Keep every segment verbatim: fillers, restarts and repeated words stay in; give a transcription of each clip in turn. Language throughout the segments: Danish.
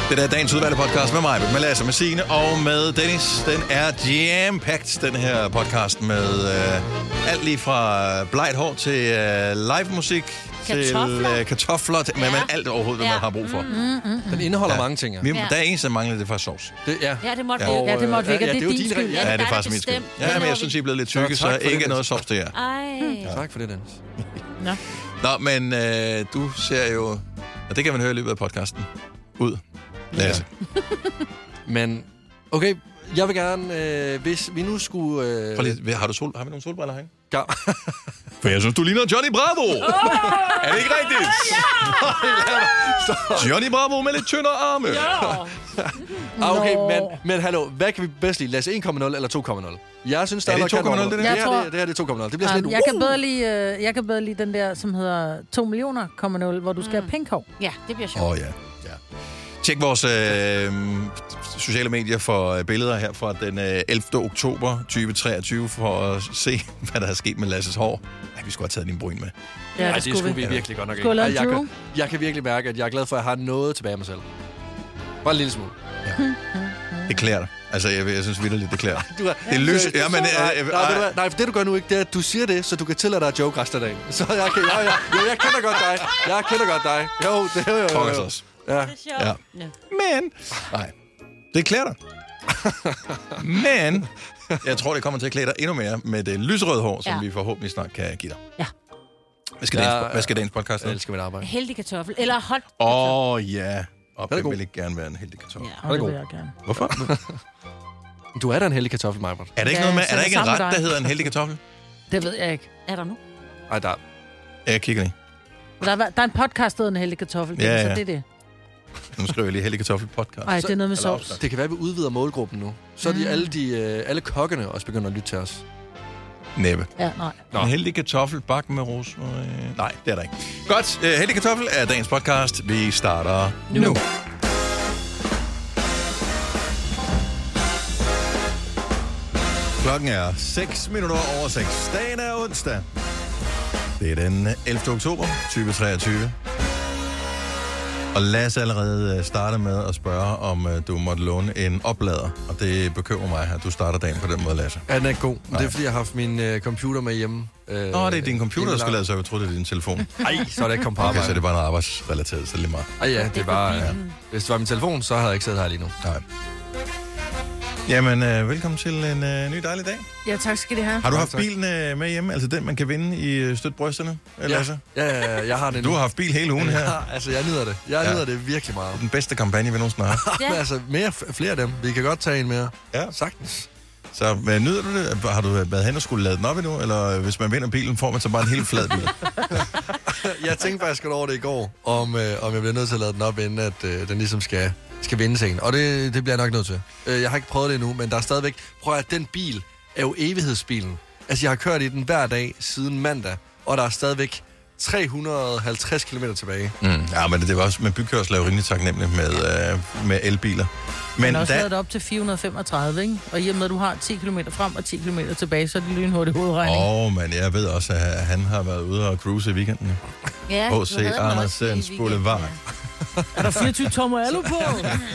Det der er dagens udvalgte podcast med mig, med Lasse, med Signe og med Dennis. Den er jam-packed, den her podcast, med øh, alt lige fra blegt hår til øh, live-musik, kartofler. til øh, kartofler, til, Ja. men alt overhovedet, hvad Ja. man har brug for. Mm, mm, mm. Den indeholder Ja. mange ting, ja. Vi, Ja. Der er eneste, der mangler, det er faktisk sovs. Det, ja. Ja, det måtte Ja. vi. Ja, det måtte vi ikke, Ja, og det det er er jo din din skyld. regel. Ja, der det er er faktisk min skyld. bestemt. Ja, Den men har jeg vi- synes, I er blevet lidt Så tykke, så tak for det, ikke Dennis. noget sovs til jer. Ej. Tak for det, Dennis. Nå. Nå, men øh, du ser jo, og det kan man høre i løbet af podcasten, ud, Lasse. Men, okay, jeg vil gerne, øh, hvis vi nu skulle... Øh, Prøv lige, har, du sol, har vi nogle solbriller herinde? ga- For jeg synes, du ligner Johnny Bravo. Oh! Er det ikke rigtigt? Ja! Johnny Bravo med lidt tyndere arme. ah, okay, Nå. men, men hallo, hvad kan vi bedst lide? Lasse en komma nul eller to komma nul? Jeg synes, der Er det noget to komma nul, kan det over- der? Det, Jeg her, tror- det, det her det er to komma nul. Det bliver Um, sådan lidt... jeg, kan bedre lide, øh, jeg kan bedre lide den der, som hedder to millioner komma nul, hvor du skal have pink hår. Ja, det bliver sjovt. Åh oh, ja. ja. Tjek vores øh, sociale medier for øh, billeder her fra den øh, ellevte oktober tyve treogtyve for at se, hvad der er sket med Lasses hår. Ej, vi skulle have taget din bryn med. Ja, Ej, det skulle vi virkelig godt nok Skulle have ikke. lavet Ej, jeg, Drew. kan, jeg kan virkelig mærke, at jeg er glad for, at jeg har noget tilbage af mig selv. Bare en lille smule. Det klæder dig. Altså, jeg, jeg synes vitterligt, det klæder. Du er, Det er løs... Ja, men... nej, Øh, øh, nej, ved du hvad? nej, for det du gør nu ikke, det er, at du siger det, så du kan tillade dig at joke resten af dagen. Så jeg, kan, jeg, jeg, jeg, jeg kender godt dig. Jeg kender godt dig. Jo, det er jo, jo, Pokkers jo. også. Ja. Det er sjovt. Ja. Ja. Men... Nej. Det klæder dig. Men... Jeg tror, det kommer til at klæde dig endnu mere med det lyserøde hår, som Ja. vi forhåbentlig snart kan give dig. Ja. Hvad skal, Ja, dagens, ja. hvad skal dagens podcast Jeg hedde? elsker mit arbejde. Heldig kartoffel. Eller hot. Åh, oh, ja. Og er det god. vil ikke gerne være en heldig kartoffel. Ja. Og det god. vil jeg gerne. Hvorfor? Du er da en heldig kartoffel, Majbert. Er der ikke Ja, noget med, så er der er ikke en det sammen ret, med der dig. hedder en heldig kartoffel? Det ved jeg ikke. Er der nu? Ej, der. Jeg kigger lige. Der er, der er en podcast, der hedder En Heldig Kartoffel. Ja, Så ja. det er det. Nu skriver jeg lige heldig kartoffel podcast. Ej, det er noget med Eller sovs. opskrift. Det kan være, at vi udvider målgruppen nu. Så er de Mm. alle, de, øh, alle kokkene også begynder at lytte til os. Næppe. Ja, nej. Nå. En heldig kartoffel bak med ros. Øh, nej, det er der ikke. Godt. Uh, heldig kartoffel er dagens podcast. Vi starter nu. nu. Klokken er seks minutter over seks. Dagen er onsdag. Det er den ellevte oktober tyve treogtyve. Og Lasse allerede starter med at spørge, om uh, du måtte låne en oplader. Og det bekymrer mig, at du starter dagen på den måde, Lasse. Ja, den er ikke god. Men Nej. det er, fordi jeg har haft min øh, computer med hjemme. Øh, Nå, det er din computer, der skal lade. lade sig. Jeg troede, det er din telefon. Ej, så er det ikke kommet på Okay, arbejde. så er det bare noget arbejdsrelateret, så det er lige meget. Ej, ja, det er bare... Det er Ja. for bilen. Hvis det var min telefon, så havde jeg ikke siddet her lige nu. Nej. Jamen, øh, velkommen til en øh, ny dejlig dag. Ja, tak skal det have. Har du Tak, haft tak. bilen øh, med hjemme? Altså den, man kan vinde i øh, Støt Brysterne? Eller altså? Ja, ja, ja, jeg har det nu. Du har haft bil hele ugen her. Ja, altså, jeg nyder det. Jeg Ja. nyder det virkelig meget. Den bedste kampagne, vi nogensinde har haft. Ja. Men altså, mere, flere af dem. Vi kan godt tage en mere. Ja. Sagtens. Så hvad, nyder du det? Har du været hen og skulle lade den op endnu? Eller øh, hvis man vinder bilen, får man så bare en helt flad bil? Jeg tænkte faktisk godt over det i går, om, øh, om jeg bliver nødt til at lade den op, inden at øh, den ligesom skal, skal vinde sengen. Og det, det bliver jeg nok nødt til. Øh, jeg har ikke prøvet det endnu, men der er stadigvæk... Prøv at den bil er jo evighedsbilen. Altså, jeg har kørt i den hver dag siden mandag, og der er stadigvæk tre hundrede og halvtreds kilometer tilbage. Mm. Ja, men det, det var også med bykørsel er jo rimelig taknemmelig med, øh, med elbiler. Men Men også da, lavet det op til fire hundrede og femogtredive, ikke? Og i og med, at du har ti kilometer frem og ti kilometer tilbage, så er det lynhurtig hovedregning. Åh, oh, men jeg ved også, at han har været ude og cruise i weekenden. Ja, H C du havde den Andersens også i weekenden, Boulevard. ja. Er der fireogtyve tommer alu på?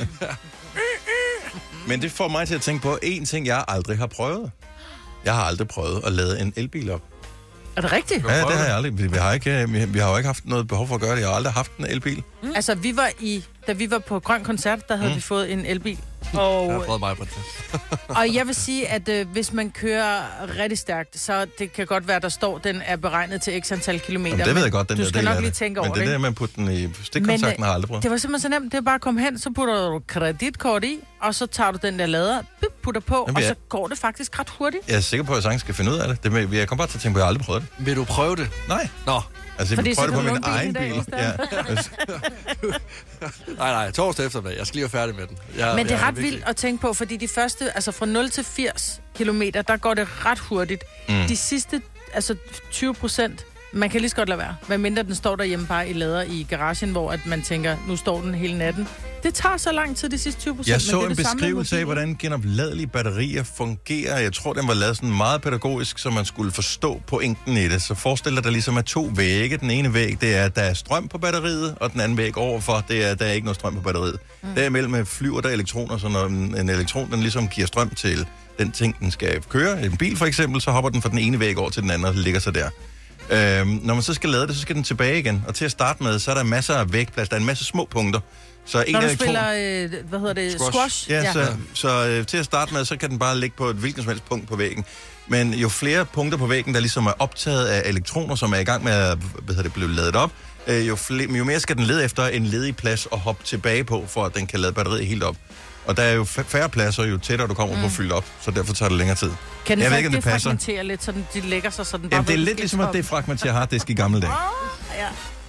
Men det får mig til at tænke på en ting, jeg aldrig har prøvet. Jeg har aldrig prøvet at lade en elbil op. Er det rigtigt? Ja, det har jeg aldrig. Vi, vi, har ikke, vi, vi har jo ikke haft noget behov for at gøre det. Jeg har aldrig haft en elbil. Mm. Altså, vi var i, da vi var på Grøn Koncert, der havde mm. vi fået en elbil. Og, Jeg har prøvet mig på det. og jeg vil sige, at øh, hvis man kører rigtig stærkt, så det kan godt være, at der står, at den er beregnet til x antal kilometer. Jamen, det ved jeg men godt, den du der skal del nok af lige det. tænke Men over det det. der med at putte den i stikkontakten har jeg aldrig prøvet. Det var simpelthen så nemt. Det er bare at komme hen, så putter du kreditkort i, og så tager du den der lader, bip, putter på, Jamen, og ja. så går det faktisk ret hurtigt. Jeg er sikker på, at jeg sagtlig skal finde ud af det. det med, jeg kommer bare til at tænke på, at jeg aldrig prøvet det. Vil du prøve det? Nej. Nå. Altså, jeg Fordi vil så prøve det kan på du min låne bilen egen i dag bil. i stedet. Ja. Nej, nej, torsdag eftermiddag. Jeg skal lige være færdig med den. Jeg, Men det er jeg ret virkelig- vildt at tænke på, fordi de første, altså fra nul til firs kilometer, der går det ret hurtigt. Mm. De sidste, altså tyve procent, Man kan lige så godt lade være. Hvad mindre den står derhjemme bare i lader i garagen, hvor at man tænker, nu står den hele natten. Det tager så lang tid, de sidste tyve procent. Jeg så men det er en det samme med beskrivelse af, mobiler. hvordan genopladelige batterier fungerer. Jeg tror, den var lavet sådan meget pædagogisk, så man skulle forstå pointen i det. Så forestil dig, der ligesom er to vægge. Den ene væg, det er, at der er strøm på batteriet, og den anden væg overfor, det er, at der er ikke noget strøm på batteriet. Mm. Derimellem flyver der elektroner, så når en, en elektron, den ligesom giver strøm til den ting, den skal køre. En bil for eksempel, så hopper den fra den ene væg over til den anden, og ligger så der. Øhm, når man så skal lade det, så skal den tilbage igen. Og til at starte med, så er der masser af vægplads. Der er en masse små punkter. Så en Når du elektron... spiller, øh, hvad hedder det, squash? squash? Ja, ja. så, så øh, til at starte med, så kan den bare ligge på et hvilket som helst punkt på væggen. Men jo flere punkter på væggen, der ligesom er optaget af elektroner, som er i gang med at hvad hedder det, blive ladet op, øh, jo, flere, jo mere skal den lede efter en ledig plads og hoppe tilbage på, for at den kan lade batteriet helt op. Og der er jo færre pladser, jo tættere du kommer mm. på at fylde op, så derfor tager det længere tid. Kan den jeg så ved ikke, om det passer. fragmentere lidt, så den, de lægger sig, så den bare... Jamen, det er ved, lidt ligesom, at det fragmenterer harddisk i gamle dage. Ja.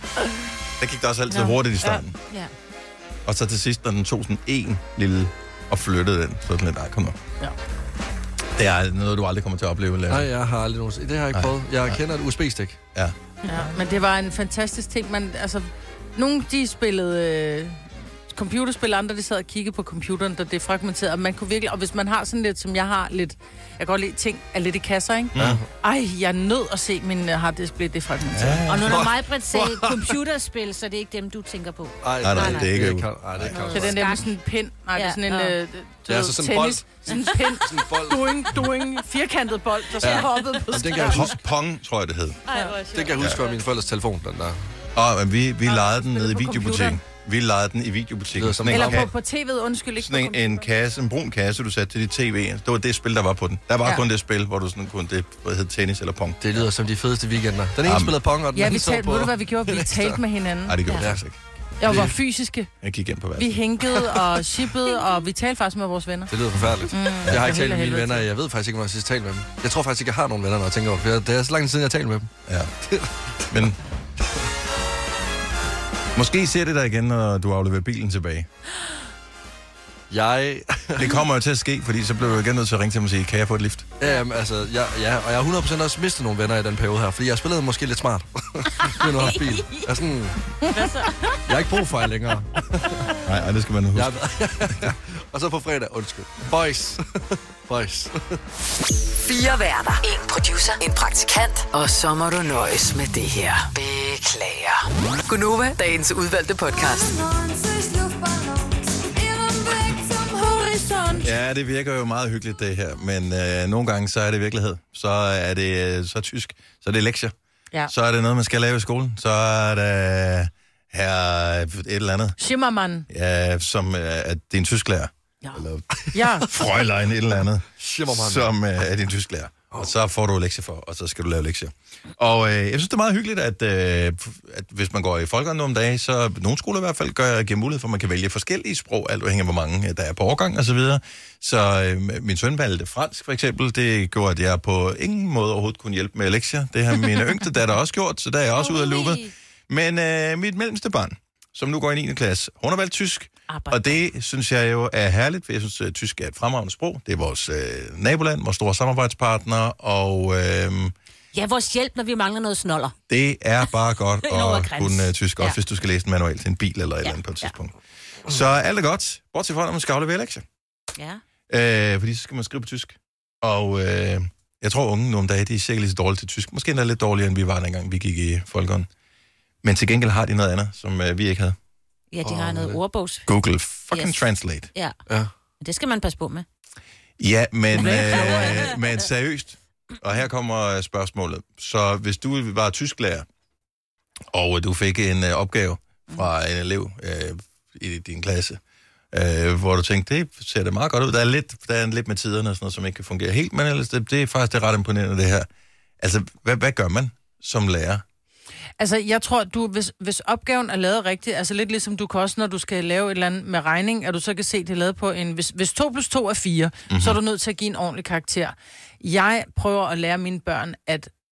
Der gik der også altid hurtigt i starten. Ja. Og så til sidst, når den tog sådan en lille og flyttede den, så sådan lidt, nej, kom nu. Ja. Det er noget, du aldrig kommer til at opleve. Lasse. Nej, jeg har aldrig nogen... Det har jeg ikke Nej. prøvet. Jeg Nej. kender et U S B-stik. Ja. Ja, men det var en fantastisk ting. Man, altså, nogle de spillede øh, computerspil, andre de sad og kiggede på computeren, da det er fragmenteret. Og man kunne virkelig, og hvis man har sådan lidt, som jeg har lidt, jeg kan godt lide ting er lidt i kasser, ikke? Ja. Ej, jeg er nødt at se min harddisk blive defragmenteret. Ja. Og nu når mig Britt sagde computerspil, så er det ikke dem, du tænker på. Ej, Nej, nej, nej, det er ikke... det kan, ej, det kan Så den der med sådan en pind. Nej, det er sådan en Ja, øh, du Det er ved, altså sådan en tennis. Sådan en pind. Sådan en bold. Doing, doing, firkantet bold, der så Ja. hoppede på Jamen, den kan jeg huske. Pong, Pong, tror jeg, det hed. Det kan jeg huske fra min forældres telefon, den der. Og men vi, vi lejede den spiller nede i på videobutikken. computeren. Vi lejede den i Det videobutikken. lyder som Sådan en, Eller ka- på, på tv'et, undskyld, ikke sådan på en, en computeren. kasse, en brun kasse, du satte til dit tv. Det var det spil, der var på den. Der var Ja. kun det spil, hvor du sådan kunne det, hvad hed tennis eller Pong. Det lyder som de fedeste weekender. Den ene Jamen. spillede pong, og den Ja, vi anden så talte, på... ved du hvad vi gjorde? Vi talte med hinanden. Nej, det gjorde Ja. jeg faktisk ikke. Jeg var fysiske. Jeg gik ind på Vi værelset. hængede og shippede, og vi talte faktisk med vores venner. Det lyder forfærdeligt. Mm, jeg har for ikke talt med mine helvede venner. til. Jeg ved faktisk ikke, hvor jeg sidst talt med dem. Jeg tror faktisk ikke, jeg har nogen venner, når jeg tænker over det. For jeg- Det er så lang tid siden, jeg har talt med dem. Ja. Men... Måske ser det dig igen, når du afleverer bilen tilbage. Jeg... Det kommer jo til at ske, fordi så bliver du igen nødt til at ringe til dem og sige, kan jeg få et lift? Jamen, altså, jeg, ja, og jeg har hundrede procent også mistet nogle venner i den periode her, fordi jeg spillede måske lidt smart. Det er bil. Jeg er sådan... Jeg har ikke brug for jer længere. Nej, ej, det skal man huske. Jeg... og så på fredag, undskyld. Boys. Boys. Fire værter. En producer. En praktikant. Og så må du nøjes med det her. Beklager. Gunova, dagens udvalgte podcast. Ja, det virker jo meget hyggeligt, det her. Men øh, nogle gange, så er det virkelighed. Så er det øh, så tysk. Så er det lektier. Ja. Så er det noget, man skal lave i skolen. Så er det her et eller andet, Schimmermann. ja, som øh, er din tysklærer. Ja. Eller Ja. Frøjlein et eller andet, Schimmermann. som øh, er din tysklærer. Og så får du lektier for, og så skal du lave lektier. Og øh, jeg synes, det er meget hyggeligt, at, øh, at hvis man går i folkeånden nogle dage, så nogle skoler i hvert fald gør, giver mulighed for, at man kan vælge forskellige sprog, alt afhængig af, hvor mange øh, der er på årgang og så videre. Så øh, min søn valgte fransk, for eksempel. Det gjorde, at jeg på ingen måde overhovedet kunne hjælpe med lektier. Det har mine yngste datter også gjort, så der er jeg også ude af loopet. Men øh, mit mellemste barn, som nu går i niende klasse, hun har valgt tysk. Arbejde. Og det synes jeg jo er herligt, for jeg synes, at tysk er et fremragende sprog. Det er vores øh, naboland, vores store samarbejdspartner, og øh, Ja, vores hjælp, når vi mangler noget snoller. det er bare godt Over at grænsen. kunne uh, tysk, også Ja. hvis du skal læse en manual til en bil eller et Ja, eller andet på et ja. tidspunkt. Så alt er godt, bortset fra, når man skal aflevere lektier. Ja. Øh, fordi så skal man skrive på tysk. Og øh, jeg tror, unge nogle dage, de er sikkert lige så dårlige til tysk. Måske endda lidt dårligere, end vi var, dengang vi gik i folkeånden. Men til gengæld har de noget andet, som øh, vi ikke havde. Ja, de har noget ordbogs. Google fucking Yes. Translate. Ja. Ja. Det skal man passe på med. Ja, men, øh, men seriøst. Og her kommer spørgsmålet. Så hvis du var tysklærer, og du fik en øh, opgave fra en elev øh, i din klasse, øh, hvor du tænkte, det ser det meget godt ud. Der er lidt, der er lidt med tiderne og sådan noget, som ikke kan fungere helt, men ellers, det, det er faktisk det er ret imponerende, det her. Altså, hvad, hvad gør man som lærer? Altså, jeg tror, du, hvis, hvis opgaven er lavet rigtigt, altså lidt ligesom du kan også, når du skal lave et eller andet med regning, at du så kan se, det er lavet på en... Hvis, hvis to plus to er fire, mm-hmm. så er du nødt til at give en ordentlig karakter. Jeg prøver at lære mine børn, at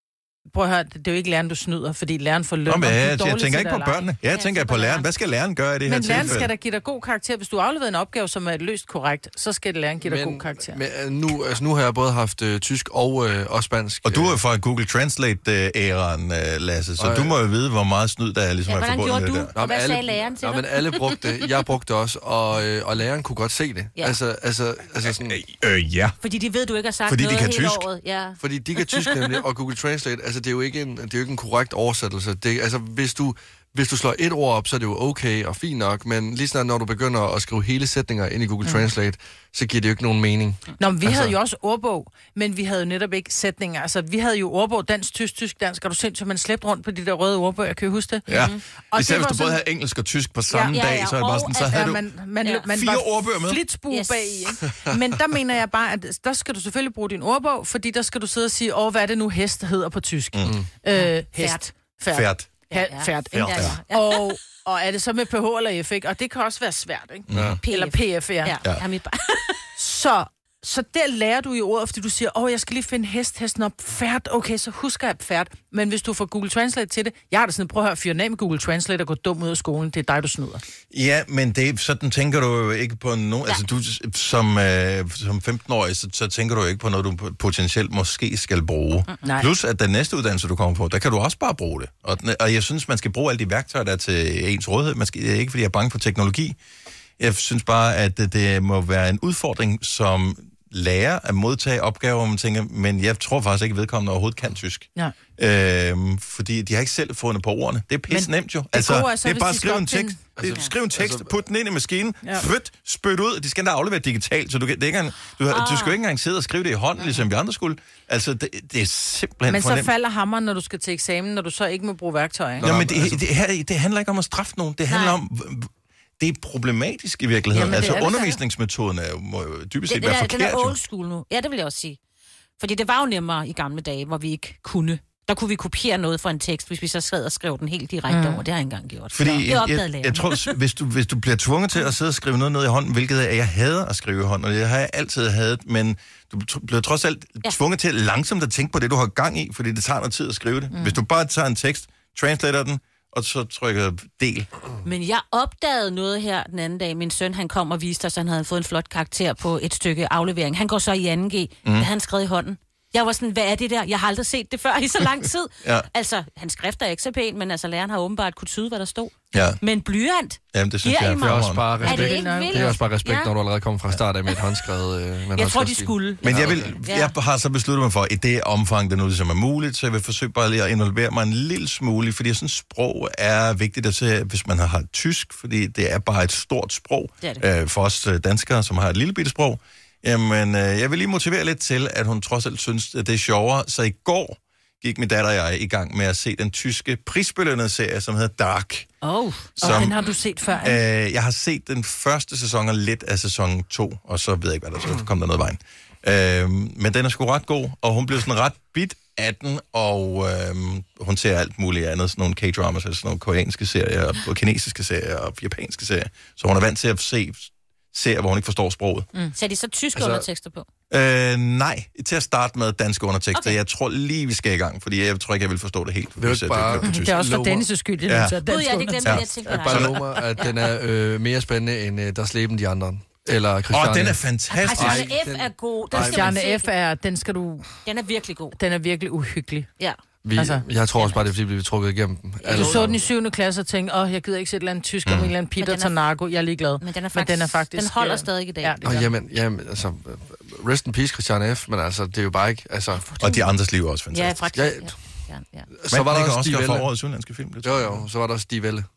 prøv at høre, det er jo ikke læreren, du snyder, fordi læreren får løn. Nå, men om du er jeg, jeg dårlig tænker til ikke det på eller ej. børnene. Jeg Ja, tænker jeg på tænker læreren. læreren. Hvad skal læreren gøre i det her Men læreren tilfælde? skal da give dig god karakter. Hvis du har afleveret en opgave, som er løst korrekt, så skal læreren give dig god karakter. Men øh, nu, altså, nu har jeg både haft øh, tysk og, øh, og spansk. Og du er fra Google Translate-æraen, øh, Lasse, så Og, du øh, må jo vide, hvor meget snyd der er, ligesom Ja, er hvordan forbundet gjorde med du? det der. Og hvad sagde læreren til Nå, dig? men alle brugte det. Jeg brugte det også, og, øh, og læreren kunne godt se det. Ja. Altså, altså, altså sådan, Øh, ja. Fordi de ved, du ikke har sagt Fordi de noget kan hele tysk. året. Ja. fordi de kan tysk nemlig, og Google Translate, altså det er jo ikke en, det er jo ikke en korrekt oversættelse. Det, altså hvis du, hvis du slår et ord op, så er det jo okay og fint nok, men lige snart når du begynder at skrive hele sætninger ind i Google mm. Translate, så giver det jo ikke nogen mening. Nå, men vi Altså- havde jo også ordbog, men vi havde jo netop ikke sætninger. Altså, vi havde jo ordbog, dansk, tysk, tysk, dansk, og du sindssygt, man slæbte rundt på de der røde ordbøger, kan I huske det? Ja, Og især det hvis var du både sådan- havde engelsk og tysk på samme Ja, ja, dag, ja, så er det bare og sådan, så at- havde Ja, du man, man, Ja. man fire var ordbøger med. flitsbue Yes. yes. bag i, ikke? Men der mener jeg bare, at der skal du selvfølgelig bruge din ordbog, fordi der skal du sidde og sige, åh, hvad er det nu hest hedder på tysk? Mm. Øh, hest. Færd. Færd. Ha- Ja, ja. Færd, ikke? Færd, ja. Og, og er det så med P H eller F, ikke? Og det kan også være svært, ikke? Ja. P F. Eller P F, ja. Ja, Ja. ja. Mit barn. Så, så der lærer du jo ordet, fordi du siger, åh, jeg skal lige finde hest, hesten op, færd, okay, så husker jeg færd. Men hvis du får Google Translate til det, jeg har da sådan, prøv at høre, fyr ned med Google Translate og gå dum ud af skolen, det er dig, du snyder. Ja, men det, sådan tænker du jo ikke på nogen... Altså, du som, øh, som femten-årig, så, så tænker du jo ikke på noget, du potentielt måske skal bruge. Nej. Plus, at den næste uddannelse, du kommer på, der kan du også bare bruge det. Og, den- og jeg synes, man skal bruge alle de værktøjer, der er til ens rådighed. Man skal, ikke fordi jeg er bange for teknologi. Jeg synes bare, at det, det må være en udfordring som lærer at modtage opgaver, hvor man tænker, men jeg tror faktisk ikke, at vedkommende overhovedet kan tysk. Ja. Øhm, fordi de har ikke selv fundet på ordene. Det er pisse nemt jo. Altså, gode er det så, er hvis bare de at skrive skal en op til en- tekst. Altså, skriv en tekst, altså- put den ind i maskinen, Ja. ja. flyt, spyt ud. De skal da aflevere digitalt, så du, kan, det er ikke engang, du, ah. du skal jo ikke engang sidde og skrive det i hånden, ligesom vi andre skulle. Altså, det, det er simpelthen Men for så nemt. falder hammeren, når du skal til eksamen, når du så ikke må bruge værktøj, ikke? Nå, men altså- det, det, her, det handler ikke om at straffe nogen. Det handler Nej. om... h- h- Det er problematisk i virkeligheden. Jamen, det altså, er det. undervisningsmetoden er jo, må jo dybest set Den, den, være er, den forkert. er jo. old school nu. Ja, det vil jeg også sige. Fordi det var jo nemmere i gamle dage, hvor vi ikke kunne. Der kunne vi kopiere noget fra en tekst, hvis vi så skrev og skrev den helt direkte mm. over. Det har jeg ikke engang gjort. Fordi det jeg, opdagede jeg, lærerne. jeg tror, hvis du, hvis du bliver tvunget til at sidde og skrive noget ned i hånden, hvilket er, jeg hader at skrive i hånden, og det har jeg altid hadet, men du tr- bliver trods alt Ja. tvunget til langsomt at tænke på det, du har gang i, fordi det tager noget tid at skrive det. Mm. Hvis du bare tager en tekst, translater den, og så trykker del. Men jeg opdagede noget her den anden dag. Min søn, han kom og viste os, at han havde fået en flot karakter på et stykke aflevering. Han går så i anden G, mm. da han skrev i hånden. Jeg var sådan, hvad er det der? Jeg har aldrig set det før i så lang tid. Ja. Altså, hans skrift er ikke så pæn, men altså, læreren har åbenbart kunne tyde, hvad der stod. Ja, Men blyant, jamen, det synes Giver jeg I er mig? Det er også fremragende. bare er det respekt. ikke Det er vildt? Det er også bare respekt, Ja. når du allerede kommer fra start af med et håndskrevet... Øh, med en Jeg tror, de håndskriftstil. skulle. Men jeg, vil, Ja. jeg har så besluttet mig for, i det omfang, det nu ligesom er muligt, så jeg vil forsøge bare lige at involvere mig en lille smule, fordi sådan sprog er vigtigt at se, hvis man har tysk, fordi det er bare et stort sprog Det er det. øh, for os øh, danskere, som har et lille bitte sprog. Jamen, øh, jeg vil lige motivere lidt til, at hun trods alt synes, at det er sjovere. Så i går gik min datter og jeg i gang med at se den tyske prisbelønnede serie, som hedder Dark. Oh. Og Som, den har du set før, øh, ikke? jeg har set den første sæson og lidt af sæson to, og så ved jeg ikke, hvad der så kom der noget vejen. Øh, men den er sgu ret god, og hun blev sådan ret bit af den, og øh, hun ser alt muligt andet, sådan nogle K-dramas, altså sådan nogle koreanske serier, og kinesiske serier, og japanske serier. Så hun er vant til at se serier, hvor hun ikke forstår sproget. Mm. Så er de så tyske Altså- undertekster på? Øh, nej, til at starte med danske undertekster. Okay. Okay. Jeg tror lige, vi skal i gang, fordi jeg tror ikke, jeg vil forstå det helt. Vil du hvis ikke jeg bare- det på tysk. Det er også for Lover. Dennis' skyld, jeg Ja. ja. nødt til at Gud, dansk ja, det glemte Ja. jeg, jeg tænkte Jeg på bare dig. lover mig, at den er øh, mere spændende end øh, Der Sleben de andre. Eller Åh, Christiane. oh, den er fantastisk. Christiane F. den- er god. Den, Ej, skal man Stjerne se. F er, den skal du, Den er virkelig god. den er virkelig uhyggelig. Ja. Vi, altså- jeg tror også bare, det er, fordi vi bliver trukket igennem dem. Du så den i syvende klasse og tænkte, åh, jeg gider ikke se et eller andet tysk, mm. om en eller anden Peter Men den er- tager narko, jeg er ligeglad. Men den er Men den er faktisk, faktisk den holder øh, stadig i dag. Ja, det Og gør. jamen, jamen, altså, rest in peace, Christiane F., men altså, det er jo bare ikke, altså... Og de andres liv er også Ja, fantastisk. faktisk. Ja. Ja, ja, ja. Så var der også Oscar Stig for Velle. årets udenlandske film. Det Jo, tror jeg. jo, så var der også Stig Velle.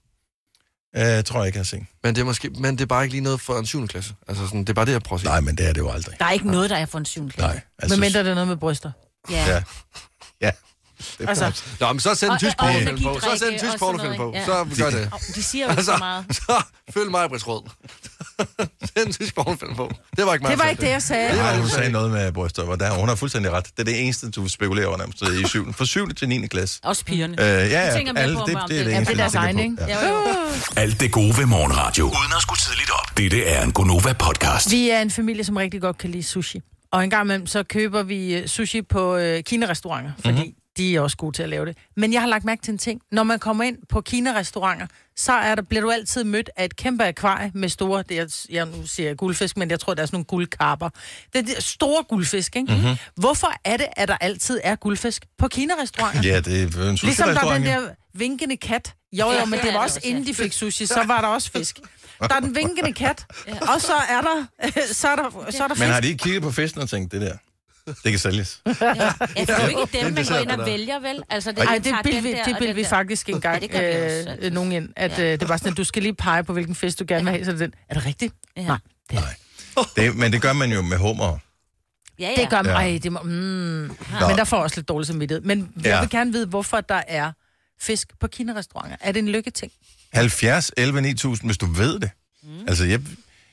Øh, tror jeg ikke, jeg har set. Men det er måske, men det er bare ikke lige noget for en syvende klasse. Altså, sådan, det er bare det, jeg prøver at sige. Nej, men det er det jo aldrig. Der er ikke noget, der er for en syvende klasse. Nej. Altså, Men mindre det er noget med bryster. Ja. Ja. Ja. Det er Altså, altså, Nå, men så send en Og- tysk og pornofilm på. Så energidrikke send en tysk og sådan pornofilm på. noget, Så gør det. Og de siger jo ikke så Altså, meget. så følg mig, Britt Rød. Send en tysk pornofilm på. Det var ikke meget. det var ikke det, jeg sagde. Nej, hun sagde noget med bryster, og der, hun har fuldstændig ret. Det er det eneste, du spekulerer over nærmest i syvende. Fra syvende til niende klasse. Også pigerne. Øh, ja, ja, Jeg tænker mere alle, på, det, om det er det- det Ja, eneste, det er deres jeg tænker egen, på. ikke? Ja. Jo, jo. Alt det gode ved morgenradio. Uden at skulle tidligt op. Dette er en Gonova-podcast. Vi er en familie, som rigtig godt kan lide sushi. Og en gang imellem, så køber vi øh, sushi på øh, Kina-restauranter, fordi Mhm. mm-hmm. De er også gode til at lave det. Men jeg har lagt mærke til en ting. Når man kommer ind på Kina-restauranter, så er der, bliver du altid mødt af et kæmpe akvarie med store, det er, jeg nu siger jeg guldfisk, men jeg tror, der er sådan nogle guldkarper. Det er de store guldfisk, ikke? Mm-hmm. Hvorfor er det, at der altid er guldfisk på Kina-restauranter? Ja, det er en sushi-restaurant. Ligesom der er den der vinkende kat. Jo, jo, men det var også inden de fik sushi, så var der også fisk. Der er den vinkende kat, og så er der, så er der, så er der fisk. Men har de ikke kigget på fisken og tænkt, det der, det kan sælges? Ja. Jeg tror ikke dem, man går ind og vælger, vel? Altså, det, Ej, det bildte vi, det bildte vi faktisk engang, ja, øh, øh, nogen ind, at øh, det var sådan, at du skal lige pege på, hvilken fisk du gerne vil have, så er det den. Er det rigtigt? Ja. Nej. Det er. Nej. Det, men det gør man jo med hummer. Ja, ja. Det gør man. Ja. Ej, det må, mm. Men der får også lidt dårlig samvittighed. Men jeg Ja. vil gerne vide, hvorfor der er fisk på Kina-restauranter. Er det en lykketing? halvfjerds elleve ni tusind, hvis du ved det. Mm. Altså, jeg...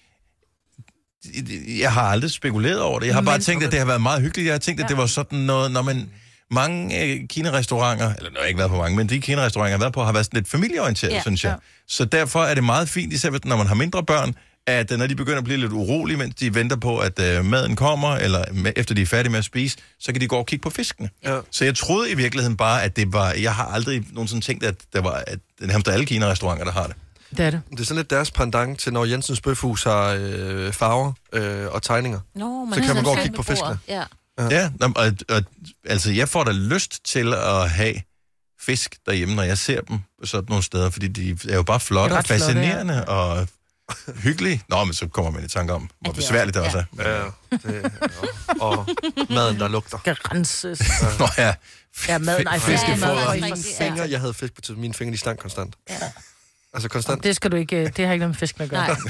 Jeg har aldrig spekuleret over det. Jeg har bare Men- tænkt, at det har været meget hyggeligt. Jeg har tænkt, at det var sådan noget, når man... Mange øh, Kina-restauranter, eller nu har jeg ikke været på mange, men de Kina-restauranter, jeg har været på, har været sådan lidt familieorienteret, Ja, synes jeg. ja. Så derfor er det meget fint, især når man har mindre børn, at øh, når de begynder at blive lidt urolige, mens de venter på, at øh, maden kommer, eller med, efter de er færdige med at spise, så kan de gå og kigge på fiskene. Ja. Så jeg troede i virkeligheden bare, at det var... Jeg har aldrig nogensinde tænkt, at det var at det er nærmest alle Kina-restauranter, der har det. Det er det. Det er sådan lidt deres pendant til, når Jensens Bøfhus har øh, farver øh, og tegninger. Nå, man Så kan man gå og sidder kigge på ved bordet. fiskene. Ja. Ja, nå, og, og, altså jeg får da lyst til at have fisk derhjemme, når jeg ser dem sådan nogle steder, fordi de er jo bare flotte og ret flotte, fascinerende ja. og hyggelige. Nå, men så kommer man i tanke om, hvor det er besværligt det også- også er. Ja, det, ja. Og maden, der lugter. Skal renses. Nå ja, Ja, maden, ej, F- fiskefoder. Ja, Mine rigtig, ja. fingre, jeg havde fisk på tidspunkt. Mine fingre, de stank konstant. Ja. Altså konstant. Det skal du ikke, det har ikke noget med fisken at gøre. Nej.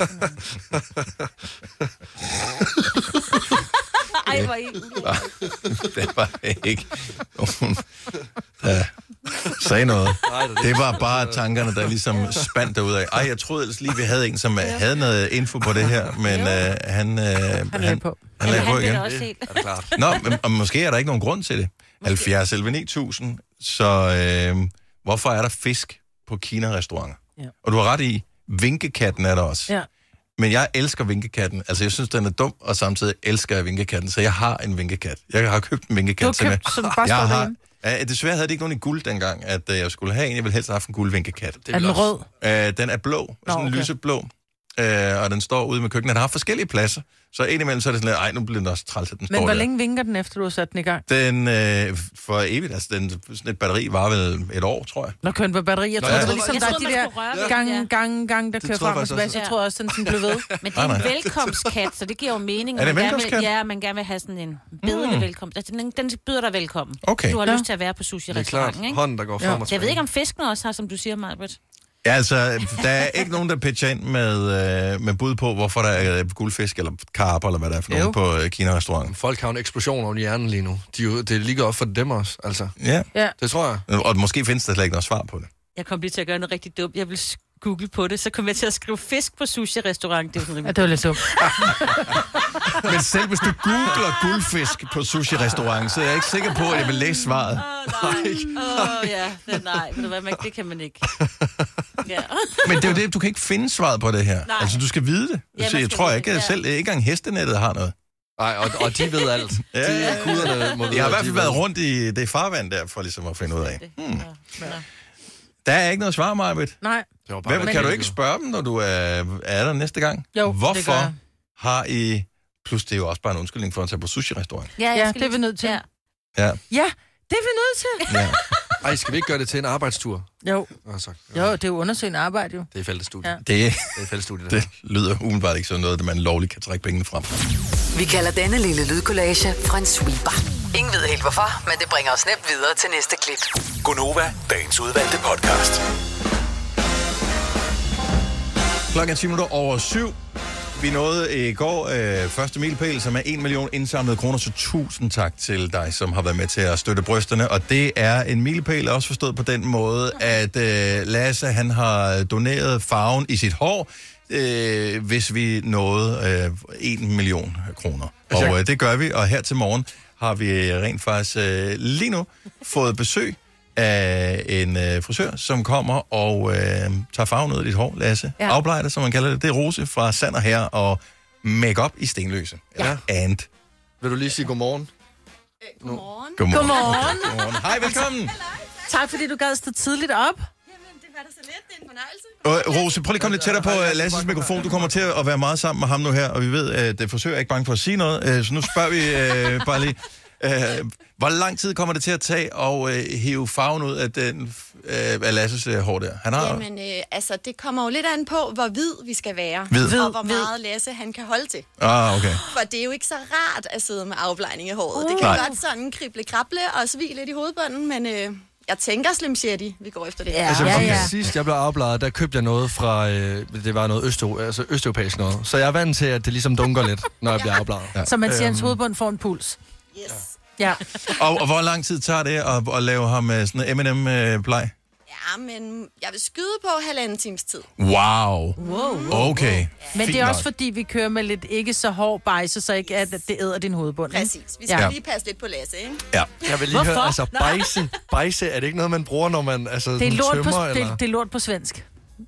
Ej, hvor I... det var ikke nogen, der sagde noget. Det var bare tankerne, der ligesom spandt derudad. Ej, jeg troede ellers lige, vi havde en, som havde noget info på det her, men øh, han... Øh, Han lagde på. Han lagde Han på vil igen. da også helt. Er det klart? Nå, men, og måske er der ikke nogen grund til det. halvfjerds elleve ni tusind. Så øh, hvorfor er der fisk på Kina-restauranter? Ja. Og du har ret i, vinkekatten er der også. Ja. Men jeg elsker vinkekatten. Altså, jeg synes, den er dum, og samtidig elsker jeg vinkekatten. Så jeg har en vinkekat. Jeg har købt en vinkekat. Du har som jeg- købt, som bare jeg står har, derhjemme. ja, desværre havde det ikke nogen i guld dengang, at øh, jeg skulle have en. Jeg ville helst have haft en guld vinkekat. Det Er den rød? Øh, den er blå, Nå, sådan en okay. lyseblå, øh, og den står ude med køkkenet. Den har forskellige pladser, så indimellem så er det sådan lidt, ej, nu bliver den også træls, at den Men står hvor der. længe vinker den, efter du har sat den i gang? Den øh, for evigt, altså den, sådan et batteri var vel et år, tror jeg. Når kører den på batteri? Jeg tror, ja. det var ligesom, Jeg der er troede, de man der skulle røre ved den, gang, ja. gang, gang, der Det kører tror jeg frem og faktisk tilbage. også. Så Ja. tror jeg også, den sådan blev ved. Men det er Nej, en nej. velkomstkat, så det giver jo mening. Er det at man gerne velkomstkat? vil, ja, man gerne vil have sådan en bedende mm. velkomst. Altså, den, den byder dig velkommen. Okay. Du har Ja. lyst til at være på Det er klart. sushi-restauranten, ikke? Hånden, der går frem Ja. og Så jeg ved tilbage. ikke, om fiskene også har, som du siger, Marbet. Ja, altså, der er ikke nogen, der pitcher ind med, øh, med bud på, hvorfor der er guldfisk eller karper, eller hvad der er for nogen Jo. på øh, Kina-restauranten. Folk har en eksplosion over i hjernen lige nu. De, er jo- det er lige op for dem også, altså. Ja, Ja. Det tror jeg. og måske findes der slet ikke noget svar på det. Jeg kom lige til at gøre noget rigtig dumt. Jeg vil google på det, så kom jeg til at skrive fisk på sushi-restaurant. Det er sådan Ja, det var lidt dumt. Men selv hvis du googler guldfisk på sushi-restaurant, så er jeg ikke sikker på, at jeg vil læse svaret. Åh, nej. Åh, ja. Det, nej, ved du hvad, man, det kan man ikke. Ja. Men det er jo det, du kan ikke finde svaret på det her. Nej. Altså, du skal vide det. Ja, Så man jeg skal tror vide ikke, det, at ja. selv ikke engang hestenettet har noget. Nej, og, og de ved alt. Ja. De kuderne må vide, Jeg har i at hvert de fald ved. været rundt i det farvand der, for ligesom at finde ud af. Hmm. Ja. Der er ikke noget svar, Marbet. Nej. Det var bare Hvad, det, kan du jeg ikke gjorde. spørge dem, når du er, er der næste gang? Jo, det gør Hvorfor jeg. har I... Plus, det er jo også bare en undskyldning for at tage på sushi-restaurant. Ja, jeg Ja, skal det er vi lige- nødt til. Ja. Ja. Ja, det er vi nødt til. ja. Ej, skal vi ikke gøre det til en arbejdstur? Jo, Nå, så. jo, det er jo undersøgende arbejde jo. Det er fællesstudie. Ja. Ja. Det, Det er fællesstudie, det. det lyder umiddelbart ikke sådan noget, at man lovligt kan trække pengene frem. Vi kalder denne lille lydkollage en sweeper. Ingen ved helt hvorfor, men det bringer os nemt videre til næste klip. Gonova, dagens udvalgte podcast. Klokken er ti minutter over syv. Vi nåede i går øh, første milepæl, som er en million indsamlede kroner, så tusind tak til dig, som har været med til at støtte brysterne. Og det er en milepæl, også forstået på den måde, at øh, Lasse, han har doneret farven i sit hår, øh, hvis vi nåede øh, en million kroner. Og øh, det gør vi, og her til morgen har vi rent faktisk øh, lige nu fået besøg af en øh, frisør, som kommer og øh, tager farven ud af dit hår, Lasse. Ja. Ja. Afblejder, som man kalder det. Det er Rose fra Sander her og make-up i Stenløse. Ja. And. Vil du lige sige godmorgen? Godmorgen. Godmorgen. Godmorgen. Godmorgen. Hej, velkommen. Tak, fordi du gad stå tidligt op. Jamen, det var da så let. Det er en fornøjelse. Og, Rose, prøv lige at komme lidt tættere på uh, Lasses mikrofon. Du kommer til at være meget sammen med ham nu her, og vi ved, at uh, forsøger ikke bange for at sige noget, uh, så nu spørger vi uh, bare lige, uh, hvor lang tid kommer det til at tage at uh, hive farven ud af, den, uh, af Lasses uh, hår der? Han har... Jamen, øh, altså, det kommer jo lidt an på, hvor hvid vi skal være. Hvid. Og hvor meget Lasse han kan holde til. Ah, okay. For det er jo ikke så rart at sidde med afblejning i håret. Uh. Det kan Nej. godt sådan krible-krable og svige lidt i hovedbunden, men øh, jeg tænker Slim Shady, vi går efter det. Ja. Altså, Ja, ja, ja. ja. Sidst jeg blev afbladet, der købte jeg noget fra, øh, det var noget østeu, altså østeuropæisk noget. Så jeg er vant til, at det ligesom dunker lidt, når jeg bliver afbladet. Ja. Så man siger, at hans Øhm. hovedbund får en puls. Yes. Ja. Og, og hvor lang tid tager det at, at lave ham med sådan en M and M-bleg? Ja, men jeg vil skyde på halvanden times tid. Wow. Wow. Okay. Men Fint det er også nok. fordi, vi kører med lidt ikke så hård bejse, så ikke at det æder din hovedbund. ikke? Præcis. Vi skal Ja. lige passe lidt på Lasse, ikke? Ja. Jeg vil lige Hvorfor? høre, altså bejse, bejse, er det ikke noget, man bruger, når man altså, Det er, lort på, tømmer, det, eller? det er lort på svensk.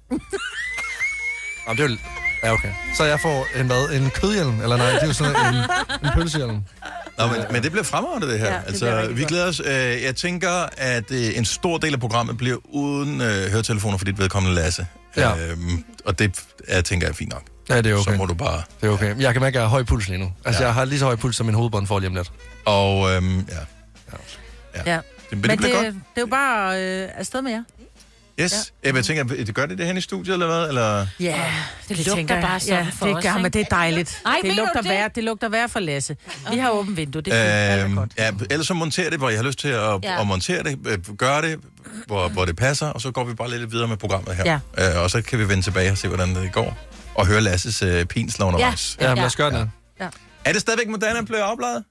Jamen, det er jo... Ja, okay. Så jeg får en hvad? En kødhjelm? Eller nej, det er jo sådan en, en pølsehjelm. Nå, men, men det bliver fremragende, det her. Ja, Ja, det altså, bliver rigtig vi godt. glæder os. Øh, jeg tænker, at øh, en stor del af programmet bliver uden øh, høretelefoner for dit vedkommende, Lasse. Ja. Øhm, og det, jeg tænker, er fint nok. Ja, det er Så okay. må du bare... Det er okay. Jeg kan mærke, at jeg har høj puls lige nu. Altså, Ja. ja. jeg har lige så høj puls, som min hovedbånd får lige om lidt. Og øhm, ja. Ja. Det, men Men det bliver det, godt. det er jo bare øh, afsted med jer. Yes. Ja. Jeg tænker, det gør det det hen i studiet, eller hvad? Eller... Ja, Det det lugter tænker jeg. bare sådan ja, for det os, gør, men ikke? det er dejligt. Ej, det, mener lugter du det? værre, det lugter værre for Lasse. Vi har åbent vindue, det er fint. Alt er Øhm, godt. ja, ellers så montere det, hvor jeg har lyst til at, Ja. at montere det, øh, gøre det, hvor, hvor det passer, og så går vi bare lidt videre med programmet her. Ja. Øh, og så kan vi vende tilbage og se, hvordan det går, og høre Lasses øh, pinsler undervejs. Ja, lad os gøre det. Er det stadigvæk moderne at blive afbladet?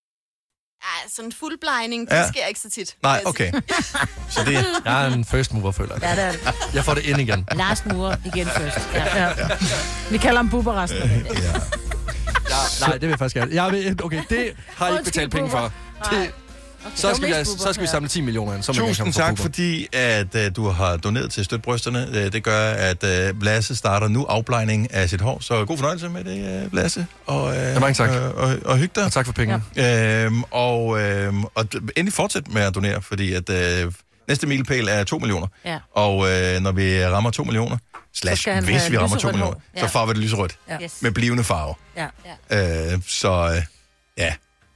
Ja, sådan en fuldblejning, det Ja. sker ikke så tit. Nej, vil jeg sige. okay. Så det, Jeg er en first mover, føler jeg. Ja, det er det. Jeg får det ind igen. Lars Mure igen først. Ja. Ja. Vi kalder ham Bubber resten. ja. Ja, nej, det vil jeg faktisk gerne. Jeg vil, okay, det har I ikke Undskyld, betalt penge for. Nej. Det, så, skal vi, så skal vi samle ti millioner ind. Så må jeg Tusind gerne få tak, Bubber. fordi at, uh, du har doneret til Støt Brysterne. Uh, det gør, at uh, Lasse starter nu afblejning af sit hår. Så god fornøjelse med det, uh, Lasse. Og, uh, Ja, mange tak. Og, og, og hygge dig. Og tak for pengene. Ja. Øhm, og, øhm, og d- endelig fortsæt med at donere, fordi at øh, næste milepæl er to millioner. Ja. Og øh, når vi rammer to millioner, slash skal han hvis have vi rammer to lyserødt millioner, hår. så Ja. får vi det lyserødt Ja. Yes. med blivende farve. Ja. Øh, så øh, ja,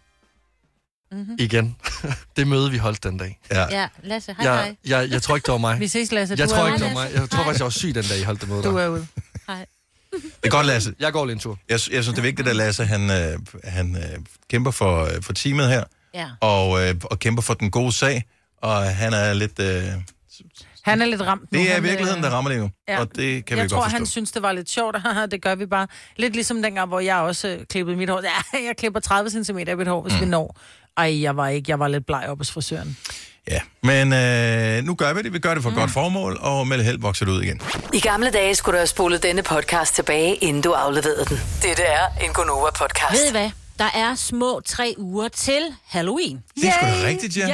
Igen. Det møde, vi holdt den dag. ja. Ja, Lasse, hej hej. Jeg, jeg, jeg tror ikke, det var mig. Vi ses, Lasse. Jeg Du tror er ikke, det ude. var mig. Jeg tror faktisk, jeg var syg den dag, I holdt det møde Du der. er ude. Hej. Det er godt, Lasse. Jeg går lige en tur. Jeg, jeg synes, det er vigtigt, at Lasse han, øh, han øh, kæmper for, øh, for teamet her, Ja. og, øh, og kæmper for den gode sag, og han er lidt... Øh, Han er lidt ramt nu. det er i Han, virkeligheden, øh, der rammer det jo, ja. og det kan jeg vi tror, godt forstå. han synes, det var lidt sjovt. Haha, det gør vi bare. Lidt ligesom dengang, hvor jeg også øh, klippede mit hår. Ja, jeg klipper tredive centimeter af mit hår, hvis mm. vi når. Ej, jeg var ikke. Jeg var lidt bleg op hos frisøren. Ja, men øh, nu gør vi det. Vi gør det for et mm. godt formål, og med held vokser det ud igen. I gamle dage skulle du have spolet denne podcast tilbage, inden du afleverede den. Dette er en Gonova-podcast. Ved I hvad? Der er små tre uger til Halloween. Det er sgu da rigtigt, ja. Ja.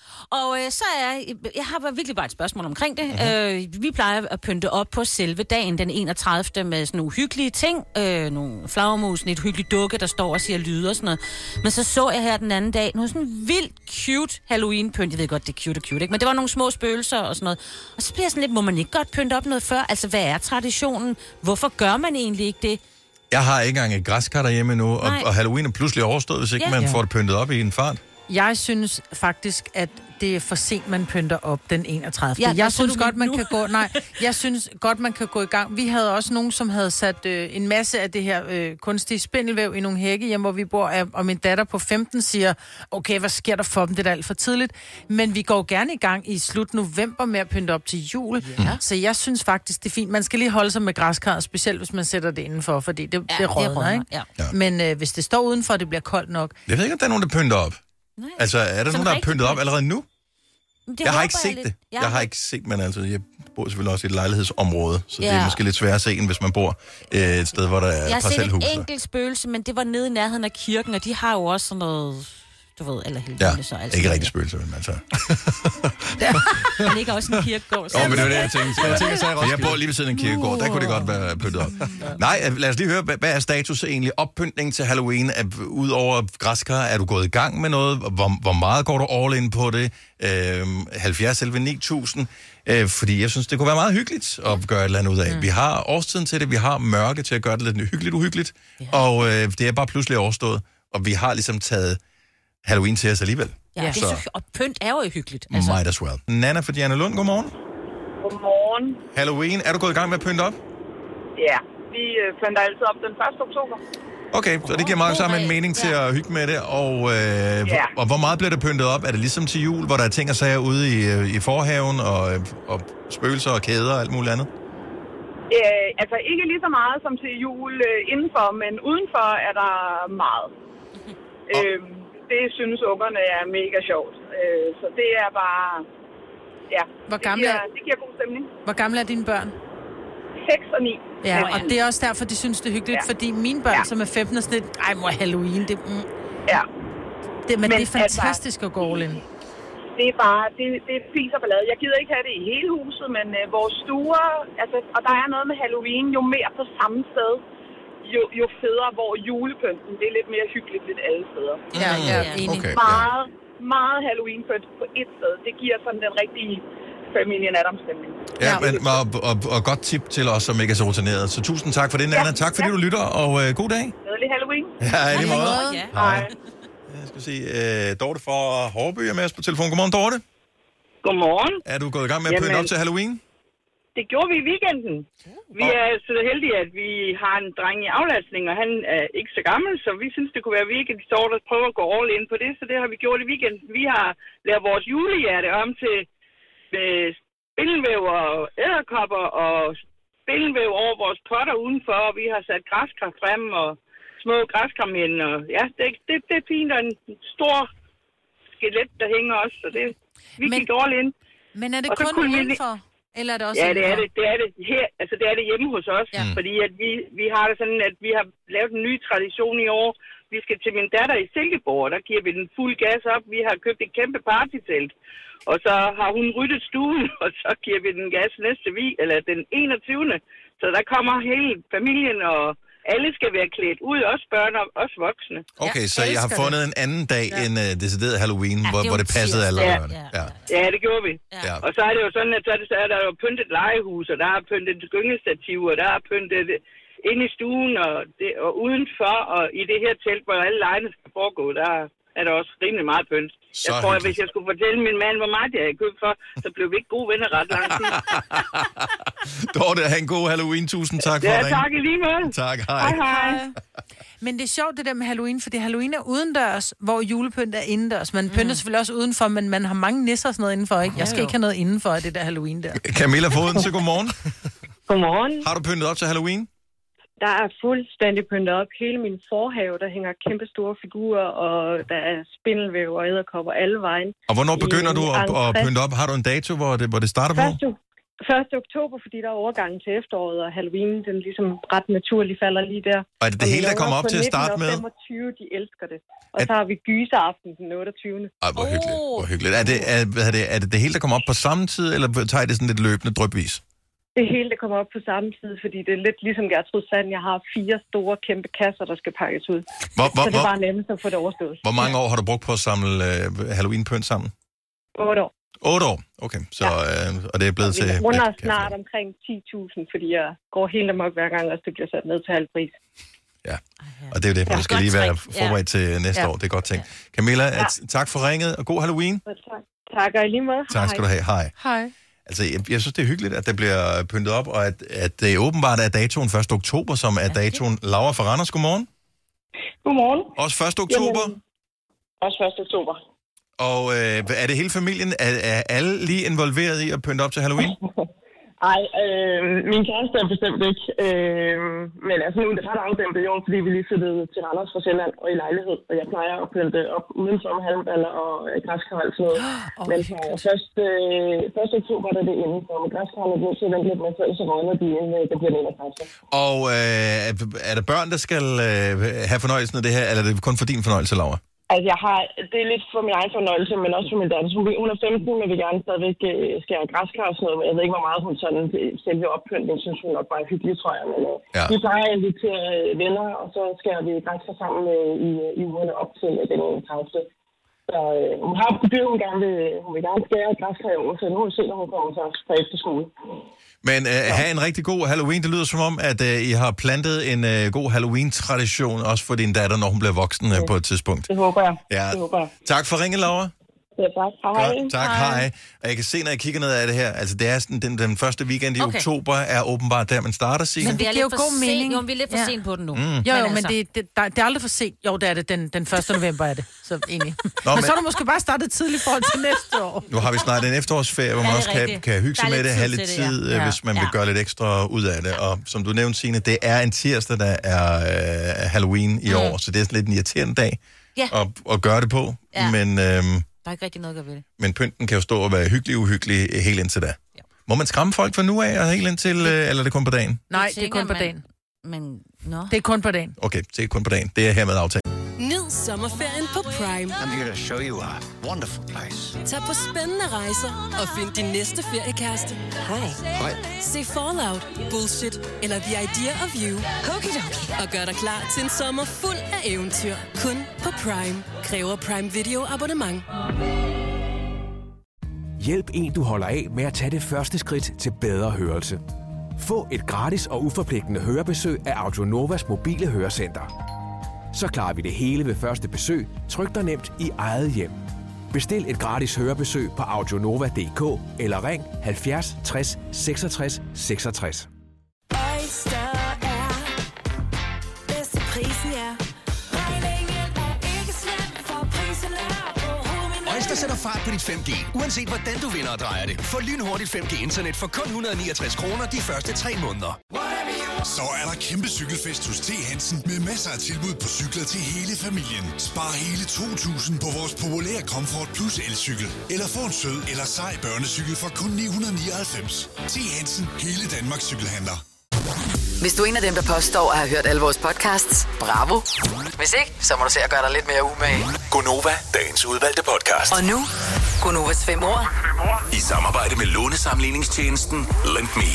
Og øh, så er jeg, jeg har virkelig bare et spørgsmål omkring det. Mm-hmm. Øh, vi plejer at pynte op på selve dagen, den enogtredivte med sådan nogle hyggelige ting. Øh, nogle flagermus, et hyggeligt dukke, der står og siger lyde og sådan noget. Men så så jeg her den anden dag noget sådan vildt cute Halloween-pynt. Jeg ved godt, det er cute og cute, ikke? Men det var nogle små spøgelser og sådan noget. Og så bliver jeg sådan lidt, må man ikke godt pynte op noget før? Altså, hvad er traditionen? Hvorfor gør man egentlig ikke det? Jeg har ikke engang et græskar derhjemme endnu, og, Nej. og Halloween er pludselig overstået, hvis ikke Ja. man Ja. får det pyntet op i en fart. Jeg synes faktisk, at det er for sent, man pynter op den enogtredivte Ja, Jeg hvad så synes du godt, man nu? kan gå... Nej, jeg synes godt, man kan gå i gang. Vi havde også nogen, som havde sat øh, en masse af det her øh, kunstige spindelvæv i nogle hække hjemme, hvor vi bor. Og min datter på femten siger, okay, hvad sker der for dem? Det er da alt for tidligt. Men vi går gerne i gang i slut november med at pynte op til jul. Ja. Så jeg synes faktisk, det er fint. Man skal lige holde sig med græskar, specielt hvis man sætter det indenfor, fordi det, ja, det rådner, ikke? Ja. Ja. Men øh, hvis det står udenfor, og det bliver koldt nok. Jeg ved ikke, om der er nogen, der pynter op. Nej. Altså, er der Sådan nogen, der har rigtig pyntet op pynt. allerede nu? Det Jeg har håber ikke set lidt. det. Ja. Jeg har ikke set, men altså, jeg bor selvfølgelig også i et lejlighedsområde, så det er Ja. måske lidt svært at se, end hvis man bor øh, et sted, hvor der er Jeg har set parcelhus. et enkelt spøgelse, men det var nede i nærheden af kirken, og de har jo også sådan noget du ved, eller helt Ja, så. Altså, ikke rigtig spøgelser, men altså. Men ikke også en kirkegård. Åh, oh, men det er det, jeg tænkte. Jeg, tænker, så jeg, jeg bor lige ved siden af en kirkegård. Der kunne det godt være pyntet op. Nej, lad os lige høre, hvad er status egentlig? Oppyntning til Halloween? Udover græskar, er du gået i gang med noget? Hvor, hvor meget går du all in på det? Øhm, halvfjerds eller ni tusind? Øh, fordi jeg synes, det kunne være meget hyggeligt at gøre et eller andet ud af. Mm. Vi har årstiden til det, vi har mørke til at gøre det lidt hyggeligt uhyggeligt, yeah. og øh, det er bare pludselig overstået, og vi har ligesom taget Halloween til os alligevel. Ja, det er så, og pynt er jo hyggeligt. Altså. Might as well. Nana fra Diana Lund, godmorgen. Godmorgen. Halloween, er du gået i gang med at pynte op? Ja, vi øh, pynter altid op den første oktober. Okay, så det giver meget sammen en mening til at hygge med det, og, øh, Ja. og hvor meget bliver det pyntet op? Er det ligesom til jul, hvor der er ting og sager ude i, i forhaven, og, og spøgelser og kæder og alt muligt andet? Øh, altså ikke lige så meget som til jul øh, indenfor, men udenfor er der meget. Øh, det synes ungerne er mega sjovt. Øh, så det er bare... Ja, Hvor det, gamle giver, er- det giver god stemning. Hvor gamle er dine børn? seks og ni. Ja, og det er også derfor, de synes, det er hyggeligt, ja. Fordi mine børn, ja. som er femten, er sådan lidt, ej, mor, Halloween, det, mm. Ja. det, men, men det er altså- fantastisk at gå all in. Det er bare, det, det er fis og ballade. Jeg gider ikke have det i hele huset, men øh, vores stuer, altså, og der er noget med Halloween, jo mere på samme sted, jo, jo federe, hvor julepynten, det er lidt mere hyggeligt lidt alle steder. Ja, ja, enig. Okay, Meget, meget Halloween-pynt på et sted, det giver sådan den rigtige familien Adams-stemning. Ja, men, og, og, og godt tip til os, som ikke er så rutineret. Så tusind tak for det, Nana. Ja, Tak fordi ja. du lytter, og øh, god dag. Glædelig Halloween. Ja, i lige måde. Ja. Hej. Jeg skal se, øh, Dorte fra Hårby er med os på telefon. Godmorgen, Dorte. Godmorgen. Er du gået i gang med at pynte Jamen. op til Halloween? Det gjorde vi i weekenden. Vi er så heldige, at vi har en dreng i aflastning, og han er ikke så gammel, så vi synes, det kunne være weekend, så der prøver at gå all in på det, så det har vi gjort i weekenden. Vi har lavet vores julehjerte om til øh, spindelvæv og edderkopper og spindelvæv over vores potter udenfor, og vi har sat græskar frem og små græskarmænd, og ja, det, det, det er fint, og en stor skelet, der hænger også, så det, vi Men- gik all in. Men er det Og så kun kunne vi- udenfor? Eller er det også Ja, det er indenfor? det. Det er det her. Altså, det er det hjemme hos os. Ja. Fordi at vi, vi har det sådan, at vi har lavet en ny tradition i år. Vi skal til min datter i Silkeborg, og der giver vi den fuld gas op. Vi har købt et kæmpe partytelt. Og så har hun ryddet stuen, og så giver vi den gas næste vi, eller den enogtyvende Så der kommer hele familien, og alle skal være klædt ud, også børn og også voksne. Okay, Ja, så jeg har elsker fundet en anden dag Ja. end uh, decideret Halloween, Ja, hvor, det er hvor jo det passede alle tirsdag. at gøre det. Ja. Ja. Ja, det gjorde vi. Ja. Og så er det jo sådan, at så er, det, så er der jo pyntet legehus, og der er pyntet gyngestativ, og der er pyntet inde i stuen og, det, og udenfor, og i det her telt, hvor alle legene skal foregå, der er der også rimelig meget pynt. Så Jeg tror, at hyggeligt. hvis jeg skulle fortælle min mand, hvor meget jeg havde købt for, så blev vi ikke gode venner ret lang tid. Dorte, have en god Halloween. Tusind tak for Ja, at ringe. tak i lige måde. Tak, Hej, hej. hej. Men det er sjovt, det der med Halloween, fordi Halloween er udendørs, hvor julepynt er indendørs. Man pynter Mm. selvfølgelig også udenfor, men man har mange nisser og sådan noget indenfor, ikke? Jeg skal ikke have noget indenfor af det der Halloween der. Camilla Foden, så godmorgen. Godmorgen. Har du pyntet op til Halloween? Der er fuldstændig pyntet op. Hele min forhave, der hænger kæmpe store figurer, og der er spindelvæv og edderkopper alle vejen. Og hvornår I begynder en du at, at entré. pynte op? Har du en dato, hvor det, hvor det starter på? Første, første oktober, fordi der er overgangen til efteråret, og Halloween, den ligesom ret naturligt falder lige der. Og er det det Og hele, der mine kommer unger op på til at starte nitten med? og femogtyve, de elsker det. Og At- så har vi gyseraften den otteogtyvende Ej, hvor hyggeligt. Åh. Hvor hyggeligt. Er det, er, hvad er, det, er det det hele, der kommer op på samme tid, eller tager I det sådan lidt løbende drypvis? Det hele, der kommer op på samme tid, fordi det er lidt ligesom Gertrud Sand. Jeg har fire store, kæmpe kasser, der skal pakkes ud. Hvor, hvor, Så det er hvor, bare nemmest at få det overstået. hvor mange år har du brugt på at samle øh, Halloween-pynt sammen? Otte år. Otte år? Okay, så, øh, og det er blevet til... Vi runder lidt, kan jeg snart fornemme. omkring ti tusind, fordi jeg går helt amok hver gang, og det bliver sat ned til halv pris. Ja, og det er jo det, for Ja, du skal godt lige være trick. forberedt til næste Ja. år. Det er godt tænkt. Camilla, at, tak for ringet, og god Halloween. Så tak. Tak, og i lige måde. Tak skal du have. Hej. Hej. Altså, jeg, jeg synes, det er hyggeligt, at det bliver pyntet op, og at, at det åbenbart er datoen første oktober, som er datoen. Laura fra Randers, godmorgen. Godmorgen. Også første oktober. Jamen, også første oktober. Og øh, er det hele familien? Er, er alle lige involveret i at pynte op til Halloween? Ej, øh, min kæreste er bestemt ikke. Øh, men altså nu er det ret afdæmpet i år, fordi vi lige flyttede til Randers fra Sjælland og i lejlighed. Og jeg plejer at pynte op udenfor med halmballer og øh, græskar og alt sådan noget. Oh, men fra først, øh, første oktober er det indenfor. Med græskarerne er nødt til at vente lidt med, for ellers så rådner de, inden det bliver enogtredive. Og øh, er der børn, der skal øh, have fornøjelsen af det her, eller er det kun for din fornøjelse, Laura? Altså, jeg har, det er lidt for min egen fornøjelse, men også for min datter. Hun, hun er femten, men vil gerne stadigvæk øh, skære græskar og sådan noget. Men jeg ved ikke, hvor meget hun sådan selve oppyntning synes hun nok bare er hyggeligt, tror jeg. Men øh, ja. Vi plejer at invitere øh, venner, og så skærer vi græskar sammen øh, i, i ugerne op til øh, den tavse. Så øh, hun har på dyr, hun gerne vil, hun vil gerne skære græskar i år, så nu vil se, når hun kommer så fra efterskole. Men øh, ja. have en rigtig god Halloween. Det lyder som om, at øh, I har plantet en øh, god Halloween-tradition, også for din datter, når hun bliver voksen øh, på et tidspunkt. Det håber jeg. Ja. Det håber jeg. Tak for ringen, Laura. Ja, tak. Hej. Godt, tak, hej. hej. Og jeg kan se, når jeg kigger ned af det her, altså det er sådan, den, den første weekend i okay. oktober er åbenbart der, man starter sin. Men det er lidt for god mening. Jo, vi er lidt for ja. sent på den nu. Mm. Jo, jo, men, altså. men det, det, der, det er aldrig for sent. Jo, det er det. Den, den første november er det. Så egentlig. Nå, men, men så er du måske bare startet tidligt forhold til næste år. Nu har vi snart en efterårsferie, hvor man ja, også kan, kan hygge sig med det, have lidt tid, det, ja. hvis man ja. vil gøre lidt ekstra ud af det. Og som du nævnte, Signe, det er en tirsdag, der er øh, Halloween i mm. år, så det er sådan lidt en irriterende dag ja. at, at gøre det på. Ja. Men... Øhm, der er ikke rigtig noget at gøre ved det. Men pynten kan jo stå og være hyggelig uhyggelig helt indtil da. Ja. Må man skræmme folk fra nu af og helt indtil, eller er det kun på dagen? Nej, det er kun på man, dagen. Men, no. Det er kun på dagen. Okay, det er kun på dagen. Det er hermed aftalt. Nyd sommerferien på Prime. I'm here to show you a wonderful place. Tag på spændende rejser og find din næste feriekæreste. Hej. Hej. Se Fallout, Bullshit eller The Idea of You. Okidoki. Og gør dig klar til en sommer fuld af eventyr. Kun på Prime. Kræver Prime Video abonnement. Hjælp en, du holder af med at tage det første skridt til bedre hørelse. Få et gratis og uforpligtende hørebesøg af Audionovas mobile hørecenter. Så klarer vi det hele ved første besøg, tryk dig nemt i eget hjem. Bestil et gratis hørebesøg på audionova punktum d k eller ring halvfjerds tres seksogtres seksogtres. Oyster er bedst til prisen, ja. Regningen er ikke slem, for prisen er på Oyster sætter fart på dit fem G, uanset hvordan du vinder og drejer det. Få lynhurtigt fem G-internet for kun et hundrede og niogtres kroner de første tre måneder. Så er der kæmpe cykelfest hos T. Hansen med masser af tilbud på cykler til hele familien. Spar hele to tusind på vores populære Comfort Plus elcykel. Eller få en sød eller sej børnecykel for kun ni hundrede og nioghalvfems. T. Hansen, hele Danmarks cykelhandler. Hvis du er en af dem, der påstår at have hørt alle vores podcasts, bravo. Hvis ikke, så må du se at gøre dig lidt mere umage. Gonova, dagens udvalgte podcast. Og nu, Gonovas fem år. I samarbejde med lånesamligningstjenesten Lend Me.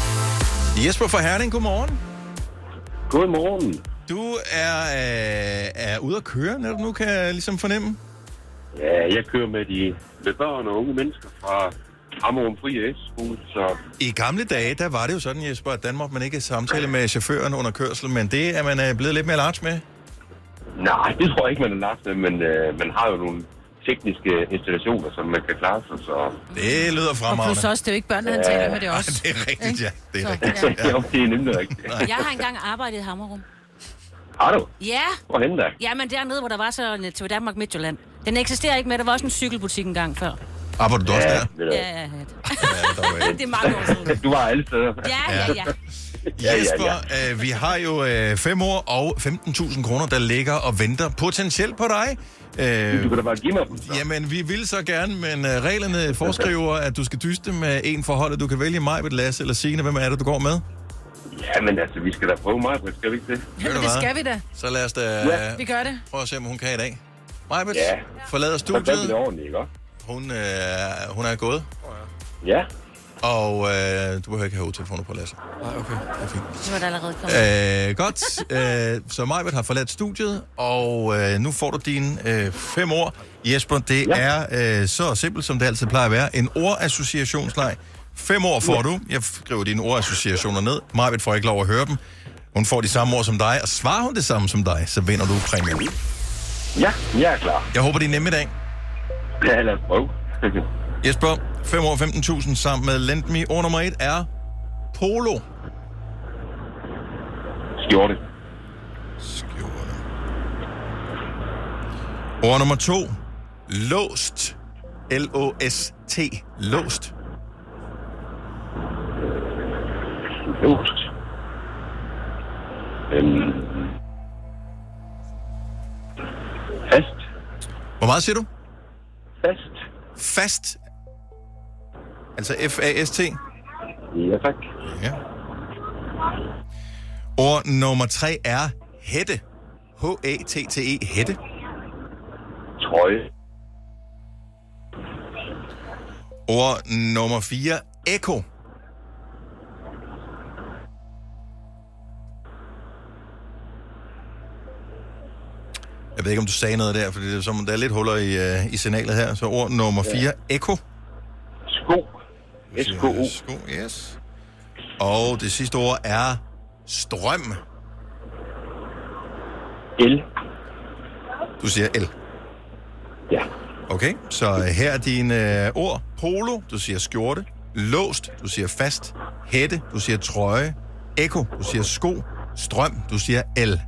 Jesper fra Herning, godmorgen. Godmorgen. Du er, øh, er ude at køre, når du nu kan ligesom fornemme? Ja, jeg kører med de med børn og unge mennesker fra Amrum Fri S-skole, så... I gamle dage, der var det jo sådan, Jesper, at Danmark man ikke samtale med chaufføren under kørsel, men det er man blevet lidt mere large med? Nej, det tror jeg ikke, man er large med, men øh, man har jo nogle tekniske installationer, som man kan klare sig, så... Det lyder fremragende. Og plus også, det er jo ikke børnene, han taler med det også. Det er rigtigt, ja. Det er så, rigtigt. Ja. Ja, det er nemlig rigtigt. Jeg har engang arbejdet i Hammerum. Har du? Ja. Hvorhenne da? Ja, men dernede, hvor der var så en T V Danmark Midtjylland. Den eksisterer ikke mere. Der var også en cykelbutik engang før. Arbejder du også ja, der? Ja, ja, ja. Det er mange år siden. Du var alle steder. Ja, ja, ja. Ja, Jesper, ja, ja. Øh, vi har jo øh, fem år og femten tusind kroner, der ligger og venter potentielt på dig. Øh, du kan da bare give mig dem. Så. Jamen, vi vil så gerne, men øh, reglerne foreskriver, at du skal dyste med en forhold. Du kan vælge mig, Lasse eller Signe. Hvem er det, du går med? Ja, men altså, vi skal da prøve mig, skal vi ikke det? Jamen, det skal vi da. Så lad os da ja. Vi gør det. Prøve at se, om hun kan i dag. Majbet, ja. forlader studiet. Så det ordentligt, ikke? Hun, øh, hun er gået. Ja. Og øh, du behøver ikke have hovedtelefoner på, Lasse. Nej, okay. Det er fint. Det var da allerede kommet. Øh, godt. Øh, så Majbet har forladt studiet, og øh, nu får du dine øh, fem ord. Jesper, det ja. er øh, så simpelt, som det altid plejer at være. En ordassociationsleg. Fem ord får ja. du. Jeg skriver dine ordassociationer ned. Majbet får ikke lov at høre dem. Hun får de samme ord som dig, og svarer hun det samme som dig, så vinder du præmien. Ja, jeg er klar. Jeg håber, det er nemt i dag. Ja, lad os prøve. Jesper, fem år femten tusind sammen med Lend Me. Ord nummer et er polo. Skjorte. Skjorte. Ord nummer to, låst. L O S T. Låst. Låst. Øhm. Fast. Hvor meget siger du? Fast. Fast. Altså F A S T? Ja, tak. Ja. Ord nummer tre er hætte. H A T T E. Hætte. Trøje. Ord nummer fire, ekko. Jeg ved ikke, om du sagde noget der, for det er som, der er lidt huller i, uh, i signalet her. Så ord nummer fire, ja. Ekko. Sko. S K O. Sko, yes. Og det sidste ord er strøm. El. Du siger el. Ja. Okay, så her er dine øh, ord. Polo, du siger skjorte. Låst, du siger fast. Hætte, du siger trøje. Ekko, du siger sko. Strøm, du siger el.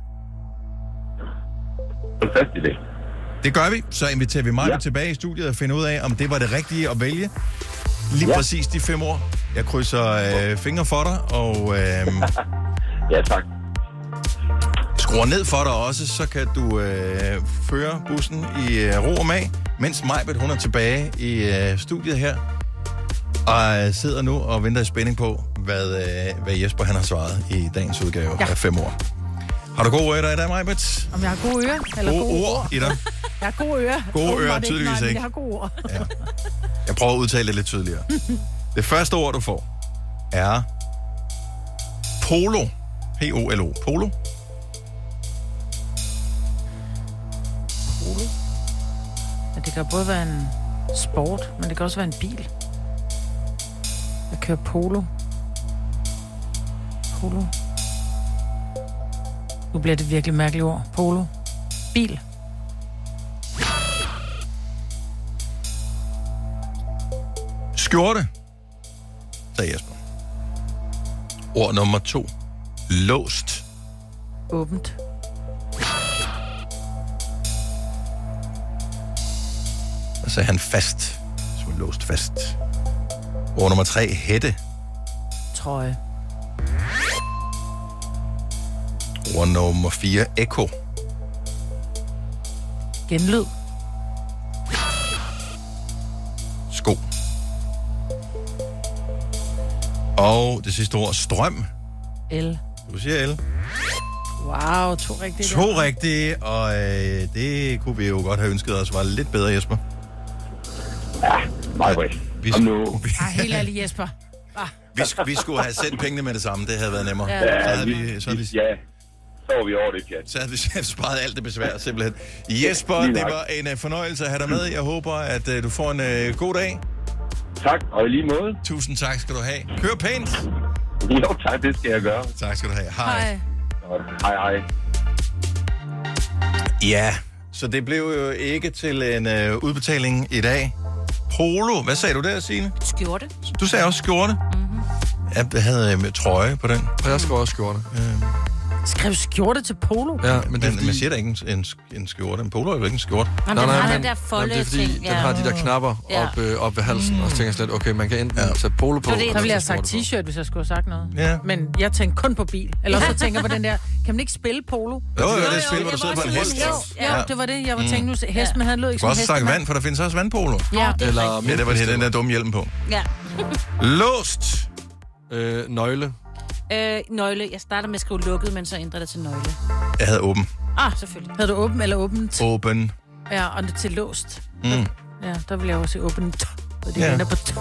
Fast i det. Det gør vi. Så inviterer vi mig ja. tilbage i studiet og finder ud af, om det var det rigtige at vælge. Lige ja. præcis de fem ord. Jeg krydser øh, fingre for dig, og... Øh, ja, tak. Skruer ned for dig også, så kan du øh, føre bussen i øh, ro og mag, mens Majbet, hun er tilbage i øh, studiet her, og øh, sidder nu og venter i spænding på, hvad, øh, hvad Jesper han har svaret i dagens udgave ja. af fem ord. Har du gode ører i dag, Majbet? Om jeg har gode ører? Eller gode, gode ord, ord i dig? Jeg har gode ører. Gode ører, tydeligvis nej, ikke. Men jeg har gode ord. Ja. Jeg prøver at udtale det lidt tydeligere. Det første ord, du får, er polo. P O L O. Polo. Polo? Ja, det kan både være en sport, men det kan også være en bil. Jeg kører polo. Polo. Nu bliver det virkelig mærkeligt ord. Polo. Bil. Skjorte, sagde Jesper. Ord nummer to. Låst. Åbent. Og så er han fast. Som er låst fast. Ord nummer tre. Hætte. Trøje. Ord nummer fire. Ekko. Genlyd. Sko. Og det sidste ord. Strøm. El. Du siger el. Wow, to rigtige. To der. rigtige, og øh, det kunne vi jo godt have ønsket os var lidt bedre, Jesper. Ja, meget godt. Vi, sk- vi, ah, helt ærligt, Jesper. Ah. vi, vi skulle have sendt pengene med det samme, det havde været nemmere. Ja, så havde vi, vi, så havde vi, ja, så var vi over det, pjat. Så havde vi sparet alt det besvær, simpelthen. Jesper, det var en uh, fornøjelse at have dig med. Jeg håber, at uh, du får en uh, god dag. Tak, og i lige måde. Tusind tak skal du have. Kør pænt. Jo, tak, det skal jeg gøre. Tak skal du have. Hej. Hej. Hej, hej. Ja, så det blev jo ikke til en uh, udbetaling i dag. Polo, hvad sagde du der, Signe? Skjorte. Du sagde også skjorte? Mm-hmm. Jeg havde uh, trøje på den. Og jeg skrev også skjorte. Uh, Skrev skjorte til polo? Ja, men det er men, fordi... man siger da ikke en, en, en skjorte. En polo er jo ikke en skjorte. Jamen, den har den der folde det er fordi, ting. den har de der knapper ja. op, øh, op ved halsen, mm. og så tænker jeg slet, okay, man kan enten ja. sætte polo på, så det, eller så ville jeg sætte have sagt t-shirt, hvis jeg skulle have sagt noget. Ja. Men jeg tænker kun på bil. Eller så tænker jeg på den der, kan man ikke spille polo? Jo, jo, det er et spil, hvor du sidder på en hest. Ja, ja, det var det, jeg var tænkt nu. Hest, men han lød ikke som hest. Du kan også sagt vand, for der findes også vandpolo. Ja, det eller ja, det var det, den der dumme hjelm på. Ja. Låst. Øh, nøgle. Øh, nøgle. Jeg starter med at skrive lukket, men så ændrer det til nøgle. Jeg havde åben. Ah, selvfølgelig. Havde du åben eller åbent? Åben. Ja, og det til låst. Mm. Ja, der vil jeg også sige åbent. Og det Ja. ender på t.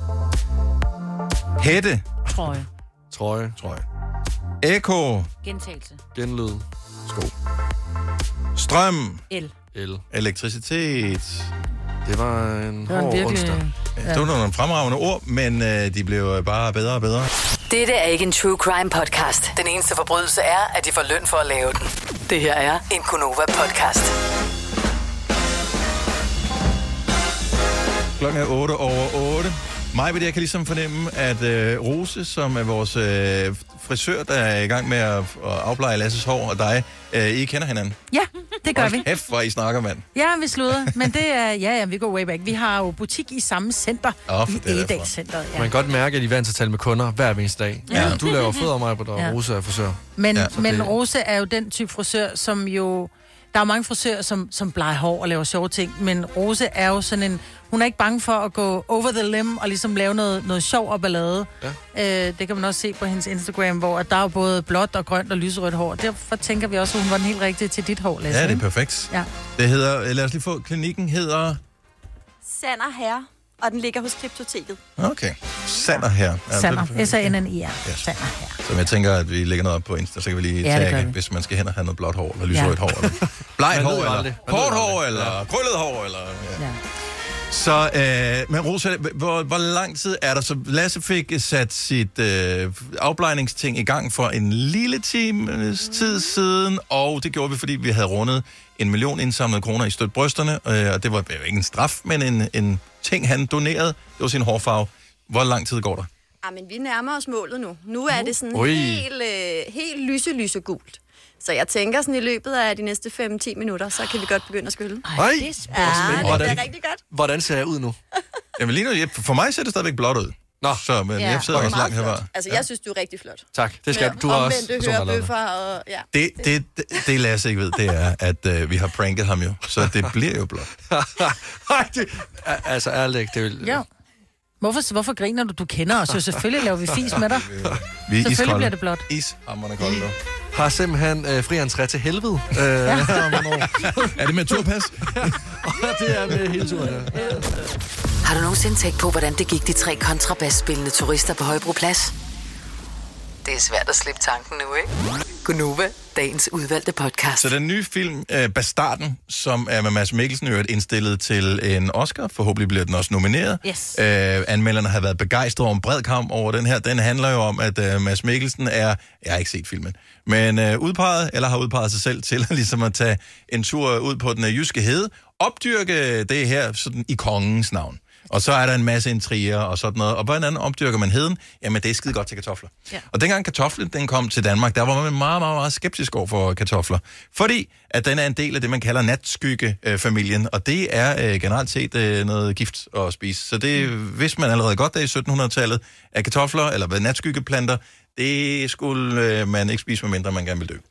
Hætte. Trøje. Trøje. Trøje. Ekko. Gentagelse. Genlyd. Sko. Strøm. El. El. Elektricitet. Det var en Det var en hård virkelig... onsdag. Ja. Det var nogle fremragende ord, men øh, de blev bare bedre og bedre. Dette er ikke en true crime podcast. Den eneste forbrydelse er, at de får løn for at lave den. Det her er en Gonova podcast. Klokken er otte over otte. Mig vil jeg kan ligesom fornemme, at øh, Rose, som er vores øh, frisør, der er i gang med at, at afblege Lasses hår, og dig, øh, I kender hinanden. Ja, det gør vi. Kæft, hvor I snakker, mand. Ja, vi slutter. Men det er, ja, ja, vi går way back. Vi har jo butik i samme center. Oh, I Egedalscenteret, ja. Man kan godt mærke, at I er vant til at tale med kunder hver eneste dag. Ja. Du laver fødder mig, og Ja. Rose er frisør. Men, Ja, ja, men det- Rose er jo den type frisør, som jo... Der er mange frisører, som, som bleger hår og laver sjove ting, men Rose er jo sådan en... Hun er ikke bange for at gå over the limb og ligesom lave noget, noget sjov og ballade. Ja. Øh, det kan man også se på hendes Instagram, hvor der er både blåt og grønt og lyserødt hår. Derfor tænker vi også, at hun var den helt rigtige til dit hår, Lasse. Ja, det er perfekt. Ja. Det hedder, lad os lige få, klinikken hedder... Sander her, og den ligger hos Kryptoteket. Okay. Sander her. Ja, Sander. S A N N I R. Yes. Sander her. Så jeg tænker, at vi lægger noget op på Insta, så kan vi lige Ja, det gør tagge, vi. hvis man skal hen og have noget blåt hår, eller lyserødt Ja. hår, eller blegt Man ved hår, jo eller aldrig. Man kort ved jo hår, aldrig. eller krøllet hår, eller... Ja. Ja. Så, øh, men Rosa, hvor, hvor lang tid er der? Så Lasse fik sat sit øh, afblejningsting i gang for en lille times tid siden, og det gjorde vi, fordi vi havde rundet en million indsamlede kroner i støt brysterne, øh, og det var jo ikke en straf, men en, en ting, han donerede. Det var sin hårfarve. Hvor lang tid går der? Ah, men vi nærmer os målet nu. Nu er det sådan Ui. helt, øh, helt lyse, lyse gult. Så jeg tænker sådan i løbet af de næste fem til ti minutter, så kan vi godt begynde at skylle. Ej, Ja, det bliver rigtig godt. Hvordan ser jeg ud nu? Jamen lige nu, jeg- for mig ser det stadigvæk blåt ud. Nå. Så, men Ja, jeg sidder det er også meget langt herfra. flot. Altså, jeg synes, du er rigtig flot. Tak. Det skal Med du har også. omvendte personer, der har lavet hørebøffer og... Ja. Det, det, det, det Lasse ikke ved, det er, at øh, vi har pranket ham jo, så det bliver jo blåt. Nej, det... Al- Altså, ærligt, det vil... Ja. Hvorfor, hvorfor griner du? Du kender os jo. Selvfølgelig laver vi fis med dig. Vi er Selvfølgelig iskolde. bliver det blåt. Ishammerne kolde nu. Har simpelthen øh, fri entré til helvede. Øh, ja. Er det med turpas? Det er med hele turen, ja. Har du nogensinde tænkt på, hvordan det gik de tre kontrabasspillende turister på Højbroplads? Det er svært at slippe tanken nu, ikke? Gunova, dagens udvalgte podcast. Så den nye film, øh, Bastarden, som er med Mads Mikkelsen, øvrigt indstillet til en Oscar. Forhåbentlig bliver den også nomineret. Yes. Øh, anmelderne har været begejstrede over en bred kamp over den her. Den handler jo om, at øh, Mads Mikkelsen er, jeg har ikke set filmen, men øh, udpeget, eller har udpeget sig selv til ligesom at tage en tur ud på den øh, jyske hede, opdyrke det her sådan i kongens navn. Og så er der en masse intriger og sådan noget. Og hvordan opdyrker man heden? Jamen, det er skide godt til kartofler. Ja. Og dengang kartoflen den kom til Danmark, der var man meget, meget, meget skeptisk over for kartofler. Fordi at den er en del af det, man kalder natskygge-familien. Og det er øh, generelt set øh, noget gift at spise. Så det vidste man allerede godt der i sytten hundrede-tallet, at kartofler eller natskyggeplanter, det skulle øh, man ikke spise, medmindre man gerne ville dø.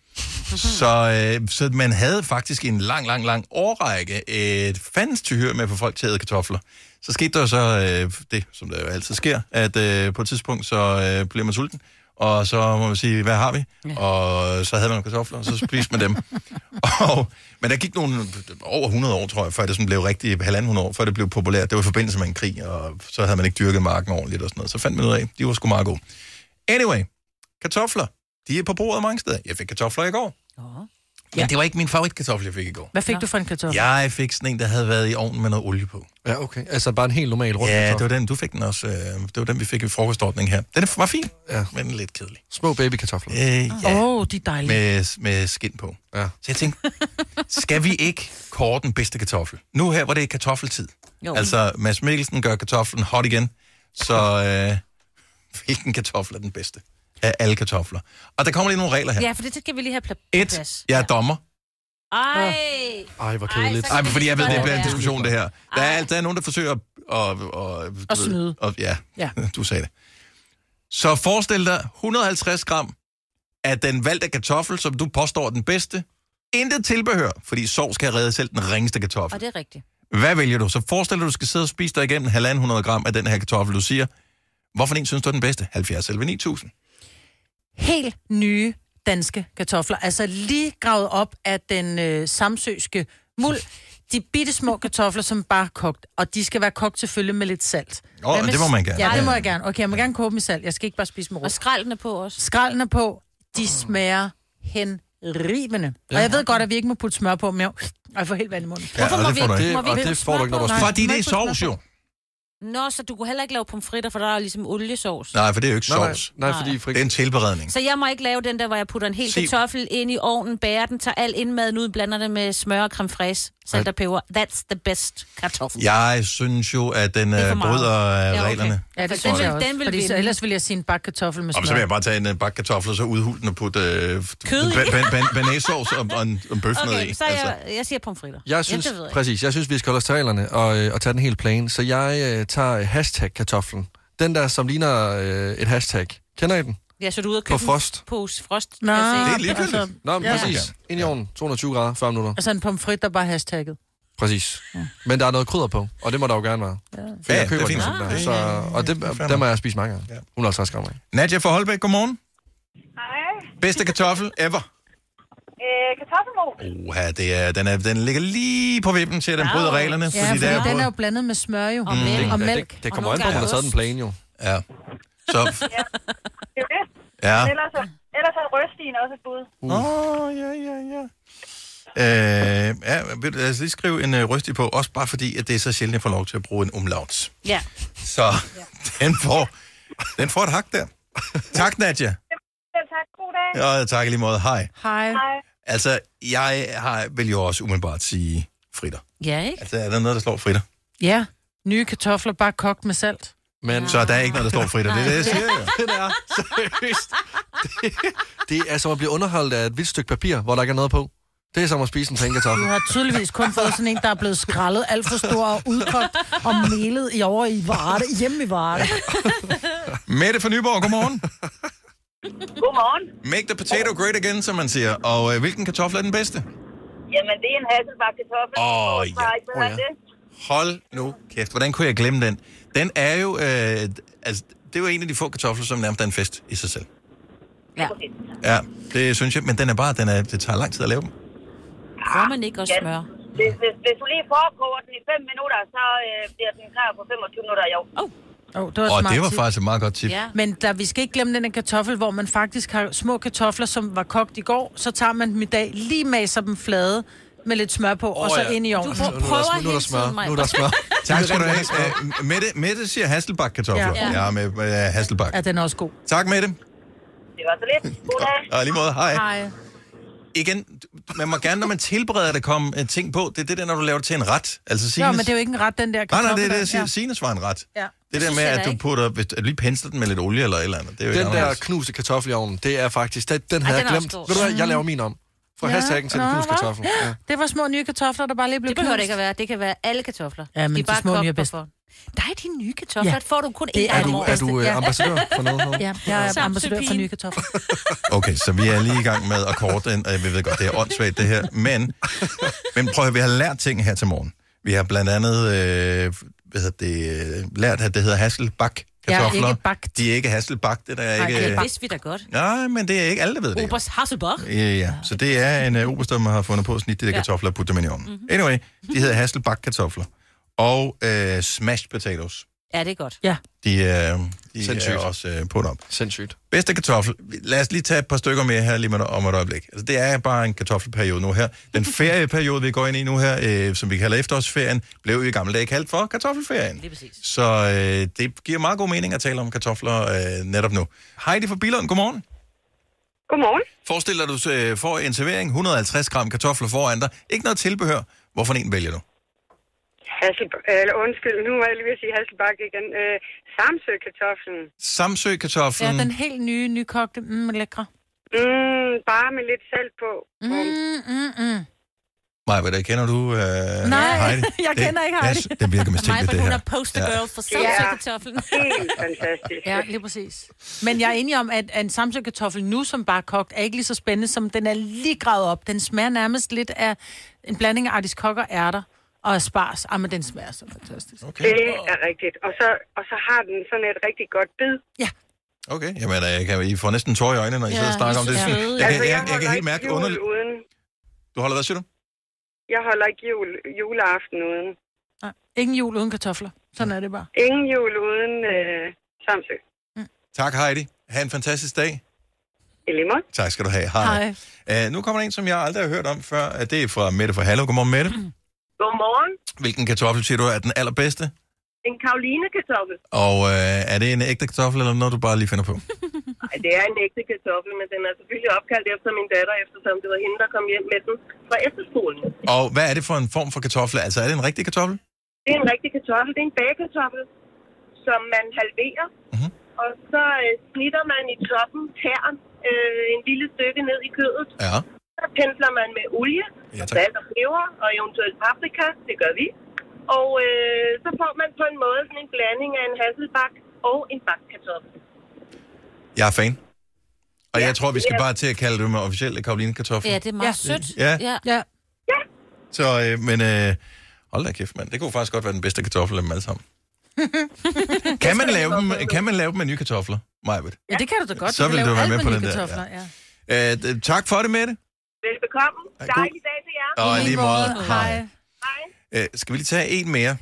Så, øh, så man havde faktisk i en lang, lang, lang årrække et fandens tyhør med at få folk til at æde kartofler. Så skete der så øh, det, som der jo altid sker, at øh, på et tidspunkt så øh, bliver man sulten, og så må man sige, hvad har vi? Ja. Og så havde man nogle kartofler, og så spiste man dem. og, men der gik nogle over hundrede år, tror jeg, før det sådan blev rigtig halvanden hundrede år, før det blev populært. Det var i forbindelse med en krig, og så havde man ikke dyrket marken ordentligt og sådan noget. Så fandt man ud af, de var sgu meget gode. Anyway, kartofler, de er på bordet mange steder. Jeg fik kartofler i går. Oh. Men ja. Det var ikke min favoritkartoffel, jeg fik i går. Hvad fik ja. du for en kartoffel? Jeg fik sådan en, der havde været i ovnen med noget olie på. Ja, okay. Altså bare en helt normal rund Ja, kartoffel. det var den, du fik den også. Øh, det var den, vi fik i frokostordning her. Den var fin, ja. Men lidt kedelig. Små babykartofler. Øh, ja. Åh, oh, de er dejlige. Med, med skin på. Ja. Så jeg tænkte, skal vi ikke kåre den bedste kartoffel? Nu her, hvor det er kartoffeltid. Jo. Altså, Mads Mikkelsen gør kartoflen hot igen. Så øh, hvilken kartoffel er den bedste? Af alle kartofler. Og der kommer lige nogle regler her. Ja, for det skal vi lige have pl- Et, plads. jeg er dommer. Ej. Ej, hvor kedeligt. Ej, men fordi jeg ved, det bliver en diskussion, det her. Der er, der er nogen, der forsøger at... at, at, at snyde. At, ja, ja, du sagde det. Så forestil dig et hundrede og halvtreds gram af den valgte kartoffel, som du påstår er den bedste. Intet tilbehør, fordi sovs kan redde selv den ringeste kartoffel. Og det er rigtigt. Hvad vælger du? Så forestil dig, at du skal sidde og spise dig igennem halvanden hundrede gram af den her kartoffel, du siger. Hvorfor en synes du er den bedste? halvfjerds eller ni tusind. Helt nye danske kartofler. Altså lige gravet op af den øh, samsøske muld. De bitte små kartofler, som bare er kogt. Og de skal være kogt selvfølgelig med lidt salt. Åh, oh, det må man gerne. Ja, det må jeg gerne. Okay, jeg må gerne koge dem i salt. Jeg skal ikke bare spise dem råt. Og skraldene på også. Skraldene på, de smager henrivende. Og jeg ved godt, at vi ikke må putte smør på, men jeg, jeg får helt vand i munden. Ja, Hvorfor må vi, det, må vi og ikke det putte får du smør ikke, når på? du Nej. Fordi det er sovs jo. Nå, så du kunne heller ikke lave pomfritter, for der er ligesom oliesovs. Nej, for det er jo ikke Nej, sovs. nej, nej, fordi frik... Det er en tilberedning. Så jeg må ikke lave den der, hvor jeg putter en hel Sig- kartoffel ind i ovnen, bærer den, tager al indmaden ud, blander det med smør og creme fraise, salt og peber. That's the best kartoffel. Jeg synes jo, at den er for øh, meget. bryder øh, Ja, okay. reglerne. Ja, det Den synes vil- jeg også. den vil Fordi så vinde. ellers vil jeg sige en bakke kartoffel med Om smør. så vil jeg bare tage en uh, bakke kartofler, så udhule den og putte øh, Kød i. ba- ba- ba- banæssauce og, og en, en bøf ned Okay, i. så jeg, jeg siger pomfritter. Jeg synes, ja, det ved jeg. præcis, jeg synes, vi skal holde os til reglerne og, øh, og tage den helt plain. Så jeg øh, tager hashtag kartoflen. Den der, som ligner øh, et hashtag. Kender I den? Ja, så du er ude og På købe frost. en pose frost. Nå, Det er ligegyldigt. altså, Nå, men Ja. præcis. Ind i ovnen. to hundrede og tyve grader, fyrre minutter. Altså en pomfrit, der bare er hashtagget. Præcis. Men der er noget krydder på, og det må der jo gerne være. Ja. For Ja, jeg køber det er den fint. sådan der. Ah. Så, og det, dem har jeg spist mange gange. hundrede og halvtreds gram af. Nadia fra Holbæk, godmorgen. Hej. Bedste kartoffel ever. Øh, kartoffelmos. Uha, det er, den, er, den ligger lige på vippen til, at den bryder reglerne. Ja, fordi der er den både- er jo blandet med smør jo. Og mælk. Og Ja, mælk. Det, det kommer an på, om man har taget den plain jo. Ja. Så, Ja, det er jo det. ja. Ellers, er- ellers er røstien også et bud. Åh, oh, ja, ja, ja. Øh, ja, vil du- lad os lige skrive en uh, røsti på, også bare fordi, at det er så sjældent, jeg får lov til at bruge en umlaut. Ja. Så den får, den får et hak der. Tak, Nadia. Selv tak. God dag. Ja, tak i lige måde. Hej. Hej. Hej. Altså, jeg har, vil jo også umiddelbart sige fritter. Ja, ikke? Altså, er der noget, der slår fritter? Ja, nye kartofler bare kogt med salt. Men, Så der er ikke noget, der slår fritter. Det er det, jeg siger. Jo. det er seriøst. Det, det er som at blive underholdt af et hvidt stykke papir, hvor der ikke er noget på. Det er som at spise en tænkertoffel. Du har tydeligvis kun fået sådan en, der er blevet skrællet alt for stor og udkogt og melet i over i Varde, hjemme i Varde. Mette fra Nyborg, godmorgen. Godmorgen. Make the potato great again, som man siger. Og øh, hvilken kartoffel er den bedste? Jamen, det er en hasselbakke kartoffel. Åh, Og ja. bare ikke bedre Åh, end ja. det. Hold nu kæft. Hvordan kunne jeg glemme den? Den er jo... Øh, altså, det er jo en af de få kartofler, som nærmest er en fest i sig selv. Ja. Ja, det synes jeg. Men den er bare... Den er, det tager lang tid at lave dem. Bruger man ikke også smør? Hvis, hvis, hvis du lige forkoger den i fem minutter, så øh, bliver den klar på femogtyve minutter i år. Oh. Oh, det var, Og smart det var tip. faktisk et meget godt tip. Ja. Men der, vi skal ikke glemme den her kartoffel, hvor man faktisk har små kartofler, som var kogt i går. Så tager man dem i dag, lige maser dem flade med lidt smør på, oh, og så ja. ind i ovnen. Du prøver Nu er der smør. hele tiden, Nu er der smør. Tak skal du have. Uh, Mette, Mette siger Hasselbak-kartofler. Ja. Ja, ja med, med Hasselbak. Ja, den er også god. Tak, Mette. Det var så lidt. God dag. Og lige måde, hej. Hej. Igen, man må gerne, når man tilbereder det, komme uh, ting på. Det er det der, når du laver det til en ret. Altså, Jo, Sines... men det er jo ikke en ret, den der Nej, kartoffel. nej, det er det, jeg der. siger. Ja. Sines var en ret. Ja. Det der synes med, jeg at da du ikke. putter, hvis du lige pensler den med lidt olie eller et eller andet. Det er jo Den ikke der anderledes. knuste kartoffel i ovnen, det er faktisk... Den, den havde Ej, jeg den er glemt. også god. Ved du hvad, jeg laver min om. Fra Ja. hashtaggen til den Nå, knuste hva? kartoffel. Ja. Det var små nye kartofler, der bare lige blev Det behøver det knust. ikke at være. Det kan være alle kartofler. Ja, men de er de bare små nye er kogt bedst. for. Nej, de nye kartofler, Ja. ja. får du kun Det én er gang Er om du, året. er du øh, Ja. ambassadør for noget? Her? Ja, jeg er Samsø ambassadør for pige. nye kartofler. Okay, så vi er lige i gang med at korte den, og jeg ved godt, det er åndssvagt det her, men, men prøv at høre, vi har lært ting her til morgen. Vi har blandt andet øh, hvad hedder det, øh, lært, at det hedder Hasselbak kartofler. Ja, ikke bagt. De er ikke Hasselbak, det der er Nej, ikke... det vidste vi da godt. Nej, men det er ikke alle, der ved det. Obers Hasselbach. Ja, ja. Så det er en uh, oberst, der har fundet på at snitte de der Ja. kartofler og putte dem ind i ovnen. Mm-hmm. Anyway, de hedder Hasselbak-kartofler. Og uh, smashed potatoes. Ja, det er godt. Ja. De, uh, de er Sindssygt. også uh, puttet op. Sindssygt. Bedste kartoffel. Lad os lige tage et par stykker mere her lige med, om et øjeblik. Altså, det er bare en kartoffelperiode nu her. Den ferieperiode, vi går ind i nu her, øh, som vi kalder efterårsferien, blev jo i gamle dage kaldt for kartoffelferien. Det er præcis. Så øh, det giver meget god mening at tale om kartofler øh, netop nu. Heidi fra Billund, godmorgen. Godmorgen. Forestil dig, at du øh, får en servering, et hundrede og halvtreds gram kartofler foran dig. Ikke noget tilbehør. Hvorfor en vælger du? Hassel, eller undskyld, nu var jeg lige ved at sige Hasselbakke igen. Øh, Samsø-kartoflen. Samsø-kartoflen. Ja, den helt nye, nykogte, mm, lækre. Mm, bare med lidt salt på. Mm, mm, mm. Maja, hvad der kender du øh, Nej, Heidi? jeg kender ikke Heidi. Det, det virker mistænkeligt, det hun her. er poster girl for Ja. Samsø-kartoflen. Helt fantastisk. Ja, lige præcis. Men jeg er enig om, at en samsø-kartoffel nu, som bare er kogt, er ikke lige så spændende, som den er lige gravet op. Den smager nærmest lidt af en blanding af artiskokker, ærter og spars. Ah, men den smager så fantastisk. Okay. Det er rigtigt. Og så, og så har den sådan et rigtig godt bid. Ja. Okay, jamen, jeg kan, I får næsten tår i øjnene, når I Ja, sidder og snakker om det. I er Jeg, søde. jeg, Altså, jeg, jeg jeg, jeg kan holder helt mærke ikke jul underligt. uden. Du holder hvad, siger du? Jeg holder ikke jul, juleaften uden. Nej, ingen jul uden kartofler. Sådan er det bare. Ingen jul uden øh, Samsø. Tak, Heidi. Ha' en fantastisk dag. I lige måde. Tak skal du have. Hej. Hej. Uh, nu kommer der en, som jeg aldrig har hørt om før. Uh, det er fra Mette fra Hallo. Godmorgen, Mette. Godmorgen. Hvilken kartoffel siger du er den allerbedste? En Karoline-kartoffel. Og uh, er det en ægte kartoffel, eller noget, du bare lige finder på? Nej, det er en ægte kartoffel, men den er selvfølgelig opkaldt efter min datter, eftersom det var hende, der kom hjem med den fra efterskolen. Og hvad er det for en form for kartoffel? Altså, er det en rigtig kartoffel? Det er en rigtig kartoffel. Det er en bagekartoffel, som man halverer. Mm-hmm. Og så øh, snitter man i toppen tern øh, en lille stykke ned i kødet. Ja. Så pensler man med olie, Ja, og tak. salt og peber, og eventuelt paprika. Det gør vi. Og øh, så får man på en måde sådan en blanding af en hasselbak og en bakkartoffel. Jeg er fan. Og jeg tror, vi skal bare til at kalde det med officielle Karoline-kartofler. Ja, det er meget ja. sødt. Ja. Ja. Ja. Så, øh, men øh, hold da kæft, mand. Det kunne faktisk godt være den bedste kartoffel af dem alle sammen. kan, man lave dem, kan man lave dem med nye kartofler, Majbet? Ja, det kan du da godt. Så du vil kan du lave være alt med på nye den der, kartofler, ja. Øh, d- tak for det, Mette. Velbekomme. Dejlig dag til jer. Og i lige måde. Hej. Hej. Øh, skal vi lige tage en mere?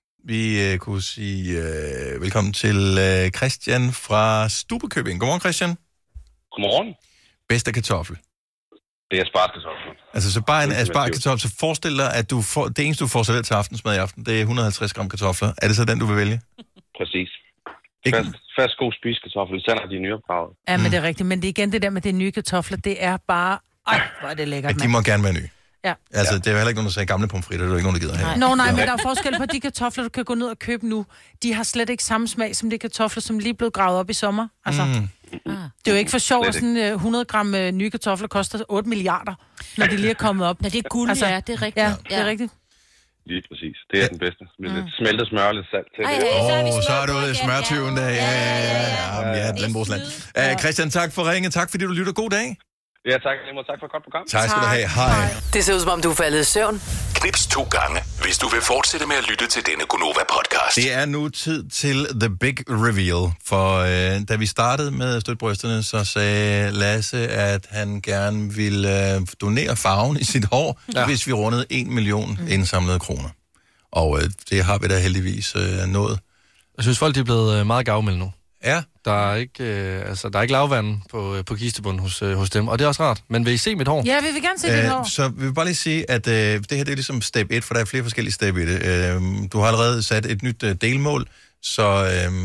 Vi øh, kunne sige øh, velkommen til øh, Christian fra Stubbekøbing. Godmorgen, Christian. Godmorgen. Bedste kartoffel. Det er aspargeskartoffel. Altså, så bare en aspargeskartoffel, så forestil dig, at du får, det eneste, du får serveret til aftensmad i aften, det er et hundrede og halvtreds gram kartofler. Er det så den, du vil vælge? Præcis. Fast, fast god spisekartoffel, især når de er nyopgravet. Ja, men det er rigtigt. Men det er igen det der med de nye kartofler, det er bare... Ej, hvor er det lækkert, At de mand. må gerne være nye. Ja. Altså, det er jo heller ikke nogen, der sagde gamle pomfritter, det er jo ikke nogen, der gider have. Nå, nej, men der er forskel på de kartofler, du kan gå ned og købe nu. De har slet ikke samme smag som de kartofler, som lige er blevet gravet op i sommer. Altså, Mm. det er jo ikke for sjovt, at sådan uh, hundrede gram uh, nye kartofler koster otte milliarder, når de lige er kommet op. Nå, det er guld, altså, ja, det er rigtigt. Ja, det er rigtigt. Lige præcis. Det er den bedste. Med lidt smeltet smør og lidt salt til. Åh, oh, så er du smørtyven der. Ja, ja, ja. Ja, ja, ja, landbrugsland. Uh, Christian, tak for ringen. Tak fordi du lytter. God dag. Ja, tak. Tak for et godt program. Tak skal du have. Hej. Det ser ud som om, du er faldet i søvn. Knips to gange, hvis du vil fortsætte med at lytte til denne Gonova-podcast. Det er nu tid til The Big Reveal. For øh, da vi startede med støtbrysterne, så sagde Lasse, at han gerne ville øh, donere farven i sit hår, ja. hvis vi rundede en million indsamlede kroner. Og øh, det har vi da heldigvis øh, nået. Jeg synes, folk de er blevet øh, meget gavmilde nu. Ja. Der er ikke, øh, altså, der er ikke lavvand på, øh, på kistebunden hos, øh, hos dem, og det er også rart. Men vil I se mit hår? Ja, vi vil gerne se dit hår. Så vi vil bare lige sige, at øh, det her det er ligesom step et, for der er flere forskellige step i det. Øh, du har allerede sat et nyt øh, delmål, så øh,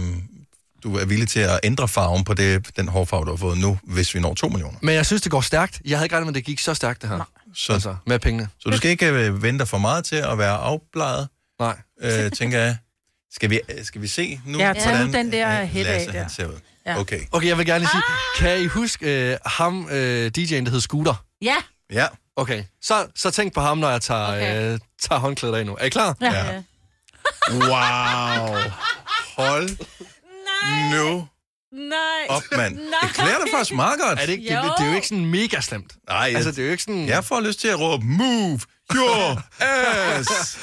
du er villig til at ændre farven på det, den hårfarve, du har fået nu, hvis vi når to millioner. Men jeg synes, det går stærkt. Jeg havde ikke regnet med, at det gik så stærkt, det her. Så, altså, med pengene. Så du skal ikke øh, vente for meget til at være afbladet? Nej. Øh, tænker jeg. Skal vi, skal vi se nu, Ja, tag nu hvordan den der øh, hæt af Lasse der. han ser ud? Ja. Okay. Okay, jeg vil gerne lige sige, kan I huske øh, ham, øh, D J'en, der hed Scooter? Ja. Ja. Okay, så, så tænk på ham, når jeg tager, okay. øh, tager håndklædet af nu. Er I klar? Ja. Ja. Wow. Hold nu Nej. op, mand. Det klæder dig faktisk meget godt. Er det, ikke, det, det, det er jo ikke sådan mega slemt. Nej, altså, det er jo ikke sådan... Jeg får lyst til at råbe, move your ass.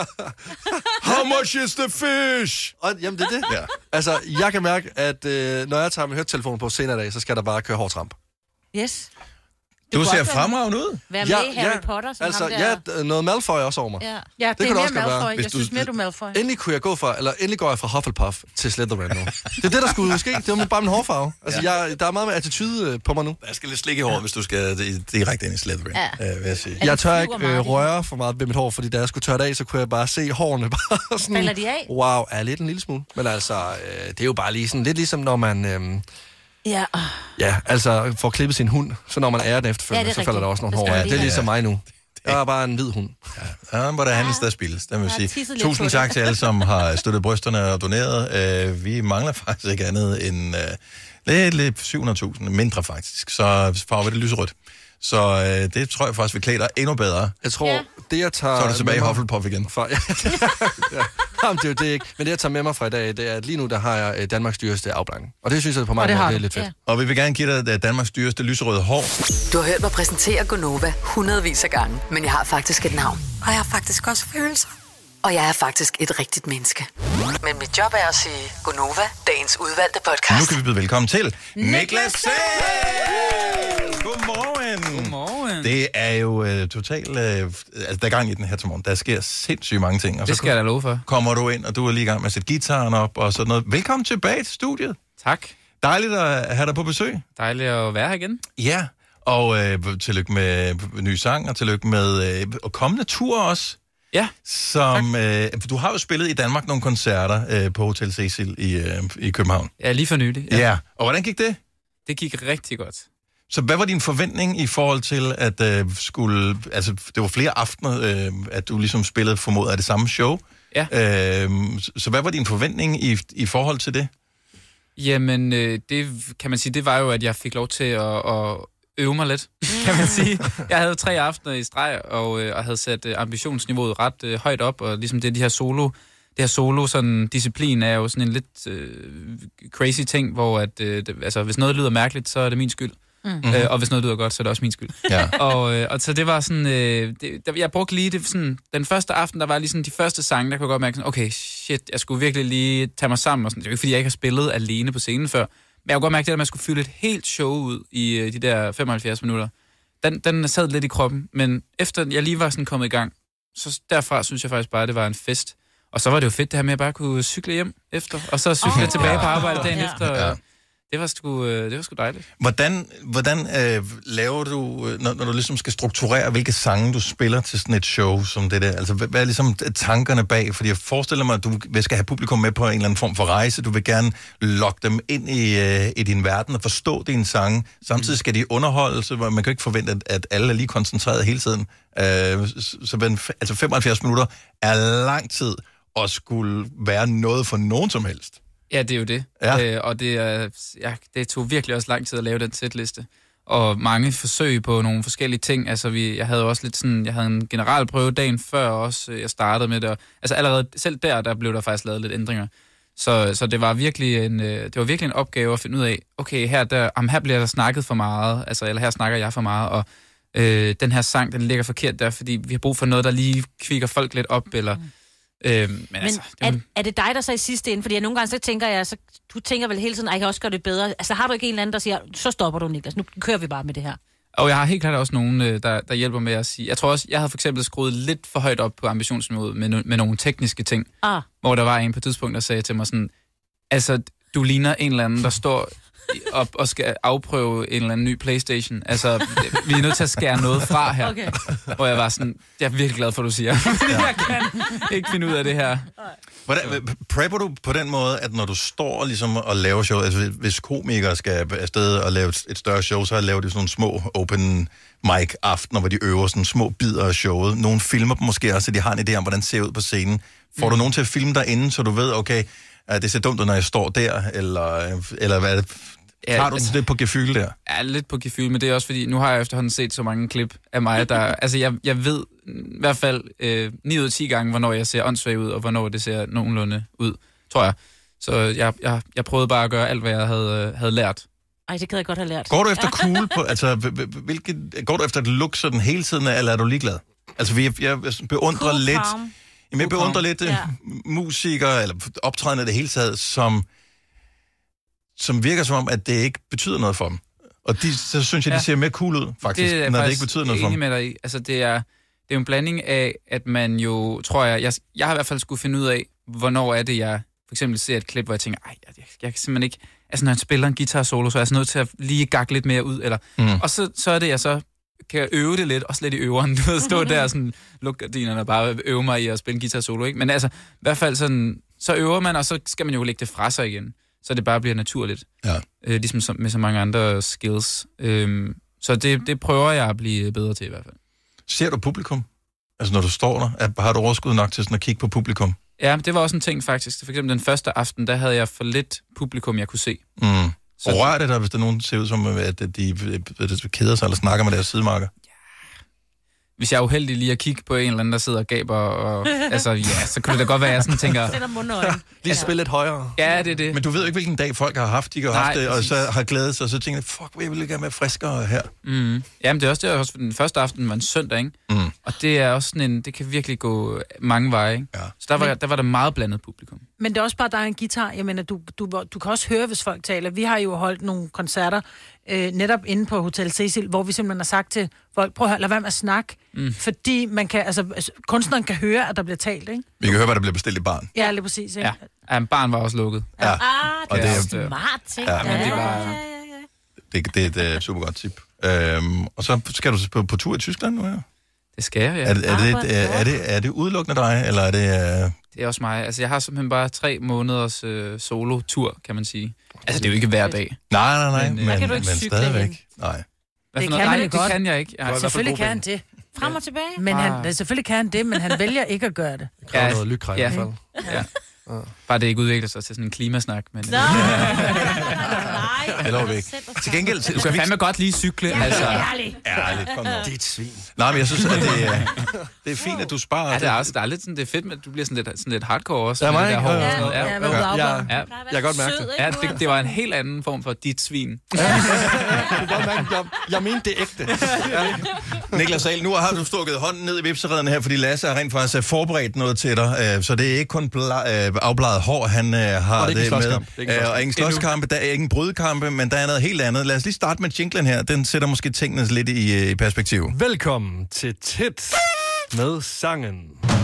How much is the fish? Og, jamen, det er det. Ja. Altså, jeg kan mærke, at øh, når jeg tager min hørettelefon på senere i dag, så skal der bare køre hård tramp. Yes. Du ser godt fremragende ud. Være med i Harry Potter, som altså, ham der. ja, noget Malfoy også over mig. Ja, ja det, det kunne er også mere godt være. Malfoy. Hvis Jeg du- synes mere, du er Malfoy. Endelig kunne jeg gå fra, eller endelig går jeg fra Hufflepuff til Slytherin nu. Det er det, der skulle ske. Det var bare min hårfarve. Altså, Ja. jeg, der er meget mere attitude øh, på mig nu. Der skal lidt slik i håret, hvis du skal di- direkte ind i Slytherin, Ja. øh, vil jeg sige. Jeg tør flyver ikke meget, øh, det her. røre for meget ved mit hår, fordi da jeg skulle tørre det af, så kunne jeg bare se hårene bare sådan... Falder de af? Wow, er lidt en lille smule. Men altså, øh, det er jo bare lige sådan lidt ligesom, når man... Øh, Ja. ja, altså får klippet sin hund, så når man ærer den efterfølgende, Ja, det er så falder der rigtigt. også nogle Det hår skal af. man Det er lige ligesom have. mig nu. Jeg er bare en hvid hund. Ja, hvor der handles, der spildes, det vil Jeg har sige. tisset lidt på Tusind det. tak til alle, som har støttet brysterne og doneret. Øh, vi mangler faktisk ikke andet end øh, lidt, lidt syv hundrede tusind, mindre faktisk. Så farver vi det lyserødt. Så øh, det tror jeg faktisk, vi klæder dig endnu bedre. Jeg tror, Ja. det jeg tager... Så er du tilbage i med mig Hufflepuff igen. Fra, ja, ja. Jamen, det er jo det ikke. Men det jeg tager med mig fra i dag, det er, at lige nu der har jeg øh, Danmarks dyreste afblanking. Og det synes jeg på Og mig det har det er du. lidt fedt. Ja. Og vi vil gerne give dig øh, Danmarks dyreste lyserøde hår. Du har hørt mig præsentere Gonova hundredvis af gange, men jeg har faktisk et navn. Og jeg har faktisk også følelser. Og jeg er faktisk et rigtigt menneske. Men mit job er at sige Gonova, dagens udvalgte Nu podcast. kan vi byde velkommen til Niklas Sahl! Godmorgen! Godmorgen. Det er jo øh, totalt... Øh, altså, der er gang i den her til morgen. Der sker sindssygt mange ting. Og Det så skal jeg da love for. kommer du ind, og du er lige i gang med at sætte gitaren op og sådan noget. Velkommen tilbage til studiet. Tak. Dejligt at have dig på besøg. Dejligt at være her igen. Ja, og øh, tillykke med nye sang, og tillykke med øh, og kommende tur også. Ja. Som, øh, du har jo spillet i Danmark nogle koncerter øh, på Hotel Cecil i, øh, i København. Ja, lige for nylig. Ja. ja. Og hvordan gik det? Det gik rigtig godt. Så hvad var din forventning i forhold til, at øh, skulle... Altså, det var flere aftener, øh, at du ligesom spillede formodet af det samme show. Ja. Øh, så, så hvad var din forventning i, i forhold til det? Jamen, øh, det kan man sige, det var jo, at jeg fik lov til at, at øve mig lidt, kan man sige. Jeg havde tre aftener i streg, og, øh, og havde sat øh, ambitionsniveauet ret øh, højt op, og ligesom det, de her solo... Det her solo, sådan, disciplin er jo sådan en lidt øh, crazy ting, hvor at, øh, det, altså, hvis noget lyder mærkeligt, så er det min skyld. Mm. Øh, og hvis noget lyder godt, så er det også min skyld. Ja. og, øh, og så det var sådan... Øh, det, der, jeg brugte lige det sådan... Den første aften, der var lige sådan de første sange, der kunne jeg godt mærke sådan, okay, shit, jeg skulle virkelig lige tage mig sammen. Og sådan. Det er jo ikke, fordi jeg ikke har spillet alene på scenen før. Men jeg kunne godt mærke det, at man skulle fylde et helt show ud i øh, de der femoghalvfjerds minutter. Den, den sad lidt i kroppen, men efter jeg lige var sådan kommet i gang, så derfra synes jeg faktisk bare, at det var en fest. Og så var det jo fedt det her med at bare kunne cykle hjem efter, og så cykle oh, tilbage på arbejde dagen ja. efter. Ja. Det var sgu, det var sgu dejligt. Hvordan, hvordan øh, laver du, når, når du ligesom skal strukturere, hvilke sange du spiller til sådan et show som det der? Altså, hvad, hvad er ligesom tankerne bag? Fordi jeg forestiller mig, at du skal have publikum med på en eller anden form for rejse. Du vil gerne lokke dem ind i, øh, i din verden og forstå dine sange. Samtidig skal de underholde, så man kan jo ikke forvente, at, at alle er lige koncentreret hele tiden. Øh, så altså femoghalvfjerds minutter er lang tid og skulle være noget for nogen som helst. Ja, det er jo det. Ja. Øh, og det, er, ja, det tog virkelig også lang tid at lave den setliste. Og mange forsøg på nogle forskellige ting. Altså, vi, jeg havde også lidt sådan, jeg havde en generalprøve dagen før også, jeg startede med det. Og, altså allerede selv der, der blev der faktisk lavet lidt ændringer. Så, så det var virkelig en, det var virkelig en opgave at finde ud af, okay, her, der, jamen, her bliver der snakket for meget, altså, eller her snakker jeg for meget, og øh, den her sang, den ligger forkert der, fordi vi har brug for noget, der lige kvikker folk lidt op, eller... Mm. Øhm, men men altså, er, er det dig, der så i sidste ende? Fordi jeg nogle gange så tænker jeg, så, du tænker vel hele tiden, at jeg kan også gøre det bedre. Altså har du ikke en eller anden, der siger, så stopper du, Niklas, nu kører vi bare med det her? Og jeg har helt klart også nogen, der, der hjælper med at sige... Jeg tror også, jeg havde for eksempel skruet lidt for højt op på ambitionsniveauet med, med nogle tekniske ting. Ah. Hvor der var en på et tidspunkt, der sagde til mig sådan... Altså, du ligner en eller anden, der står op og skal afprøve en eller anden ny PlayStation. Altså, vi er nødt til at skære noget fra her. Okay. Hvor jeg var sådan... Jeg er virkelig glad for, at du siger. Ja. Jeg kan ikke finde ud af det her. Hvordan, prepper du på den måde, at når du står ligesom og laver show, altså hvis komikere skal afsted og lave et større show, så laver de sådan nogle små open mic aftener, hvor de øver sådan små bidder af showet. Nogle filmer dem måske også, så de har en idé om, hvordan det ser ud på scenen. Får mm. du nogen til at filme derinde, så du ved, okay, det ser dumt ud, når jeg står der, eller, eller hvad er det? Tager ja, du det på gefyl der? Ja, lidt på gefyl, men det er også fordi, nu har jeg efterhånden set så mange klip af mig, der... altså, jeg, jeg ved i hvert fald øh, ni ud af ti gange, hvornår jeg ser åndssvag ud, og hvornår det ser nogenlunde ud, tror jeg. Så jeg, jeg, jeg prøvede bare at gøre alt, hvad jeg havde, havde lært. Ej, det kan jeg godt have lært. Går du efter cool på... Altså, hvilket, går du efter et look sådan hele tiden, eller er du ligeglad? Altså, vi, jeg beundrer cool lidt... Jamen, jeg beundrer lidt ja. musikere, eller optrædende det hele taget, som... som virker som om, at det ikke betyder noget for dem. Og de, så synes jeg, de ja. ser mere cool ud, faktisk, det når det ikke betyder noget for dem. Med dig i. Altså, det er, det er jo en blanding af, at man jo, tror jeg, jeg, jeg har i hvert fald skulle finde ud af, hvornår er det, jeg for eksempel ser et klip, hvor jeg tænker, ej, jeg, jeg, jeg kan simpelthen ikke, altså når han spiller en guitar solo, så er jeg sådan nødt til at lige gakke lidt mere ud, eller, mm. og så, så er det, jeg så kan jeg øve det lidt, også lidt i øveren, du ved, stå der sådan, lukke gardinerne og bare øve mig i at spille en guitar solo, ikke? Men altså, i hvert fald sådan, så øver man, og så skal man jo lægge det fra sig igen. Så det bare bliver naturligt. Ja. Øh, ligesom som, med så mange andre skills. Øhm, så det, det prøver jeg at blive bedre til i hvert fald. Ser du publikum? Altså når du står der, har du overskud nok til sådan at kigge på publikum? Ja, det var også en ting faktisk. For eksempel den første aften, der havde jeg for lidt publikum, jeg kunne se. Mm. Og rører det der, hvis der nogen ser ud som, at de, de, de keder sig eller snakker med deres sidemarker? Hvis jeg er uheldig lige at kigge på en eller anden, der sidder og gaber, og, altså, ja, så kunne det da godt være, at jeg sådan tænker... Sætter mundøjen. Lige spille lidt højere. Ja, det er det. Men du ved jo ikke, hvilken dag folk har haft. De har Nej, haft det, og så har glædet sig, og så tænker jeg, fuck, jeg vil gerne være friskere her. Mm. Jamen, det er også det, også den første aften var en søndag, ikke? Mm. Og det er også sådan en... Det kan virkelig gå mange veje, ikke? Ja. Så der var, der var der meget blandet publikum. Men det er også bare, der er en guitar. Jeg mener, du, du, du kan også høre, hvis folk taler. Vi har jo holdt nogle koncerter, øh, netop inde på Hotel Cecil, hvor vi simpelthen har sagt til folk, prøv at høre, lad være med at snakke. Mm. Fordi man kan, altså, kunstneren kan høre, at der bliver talt, ikke? Vi kan høre, hvad der bliver bestilt i baren. Ja, lige præcis, ikke? Ja, ja, barn var også lukket. Ja. Ah, det, det er smart ting. Ja, men det var... Det, det, det er et super godt tip. Øhm, og så skal du på, på tur i Tyskland nu her? Det skal jeg, ja. Er det, er det, er, er det, er det udelukkende dig, eller er det... Uh... Det er også mig. Altså, jeg har simpelthen bare tre måneders øh, solo-tur, kan man sige. Altså, det er jo ikke hver dag. Nej, nej, nej, men, øh, men, men stadigvæk. Nej. Det kan, man det, det kan jeg ikke. Jeg selvfølgelig kan han det. Frem og tilbage. Men han, selvfølgelig kan han det, men han vælger ikke at gøre det. Det kræver ja, noget lykræ i hvert fald. Ja. Bare det ikke udvikler sig til sådan en klimasnak. Men, Nej. Eller væk. Til gengæld... Du kan fandme godt lige cykle. Ja, altså. ærligt. Ærligt, kom nu. Det er et svin. Nej, men jeg synes, at det er, det er fint, at du sparer. Ja, det er, også, der er lidt sådan, det er fedt, at du bliver sådan lidt, sådan lidt hardcore også. Ja, med mig, det der hår ja, og sådan noget. ja, Ja, med ja, udafbladet. ja, Jeg kan godt mærke det. ja det, det var en helt anden form for dit svin. Du kan godt mærke, jeg, jeg mente det ægte. Niklas Sahl, nu har du stukket hånden ned i vipseredden her, fordi Lasse har rent faktisk forberedt noget til dig. Så det er ikke kun bla- afbladet hår, han har det, det, det med. Og ingen slåskampe, der er ingen brudkampe, men der er noget helt andet. Lad os lige starte med jinglen her. Den sætter måske tingene lidt i, i perspektiv. Velkommen til Tit med sangen.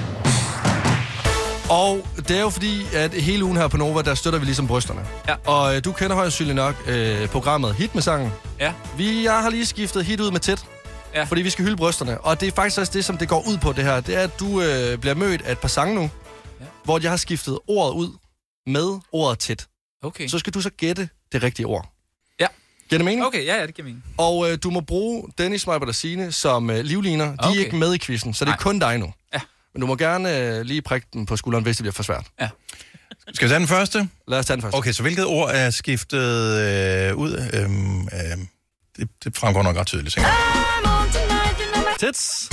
Og det er jo fordi, at hele ugen her på Nova, der støtter vi ligesom brysterne. Ja. Og øh, du kender højst sandsynligt nok øh, programmet Hit med sangen. Ja. Vi, jeg har lige skiftet hit ud med Tit. Ja. Fordi vi skal hylde brysterne. Og det er faktisk også det, som det går ud på det her. Det er, at du øh, bliver mødt af et par sange nu, ja. hvor jeg har skiftet ordet ud med ordet Tit. Okay. Så skal du så gætte det rigtige ord. Ja. Giver det mening? Okay, ja, ja, det giver mening. Og øh, du må bruge Dennis, Majbert og Signe som øh, livliner. De Okay. er ikke med i quizzen, så det er Nej. kun dig nu. Ja. Men du må gerne øh, lige prikke den på skulderen, hvis det bliver for svært. Ja. Skal vi tage den første? Lad os tage den første. Okay, så hvilket ord er skiftet øh, ud? Øhm, øh, det, det fremgår nok ret tydeligt, tænker jeg. Tits.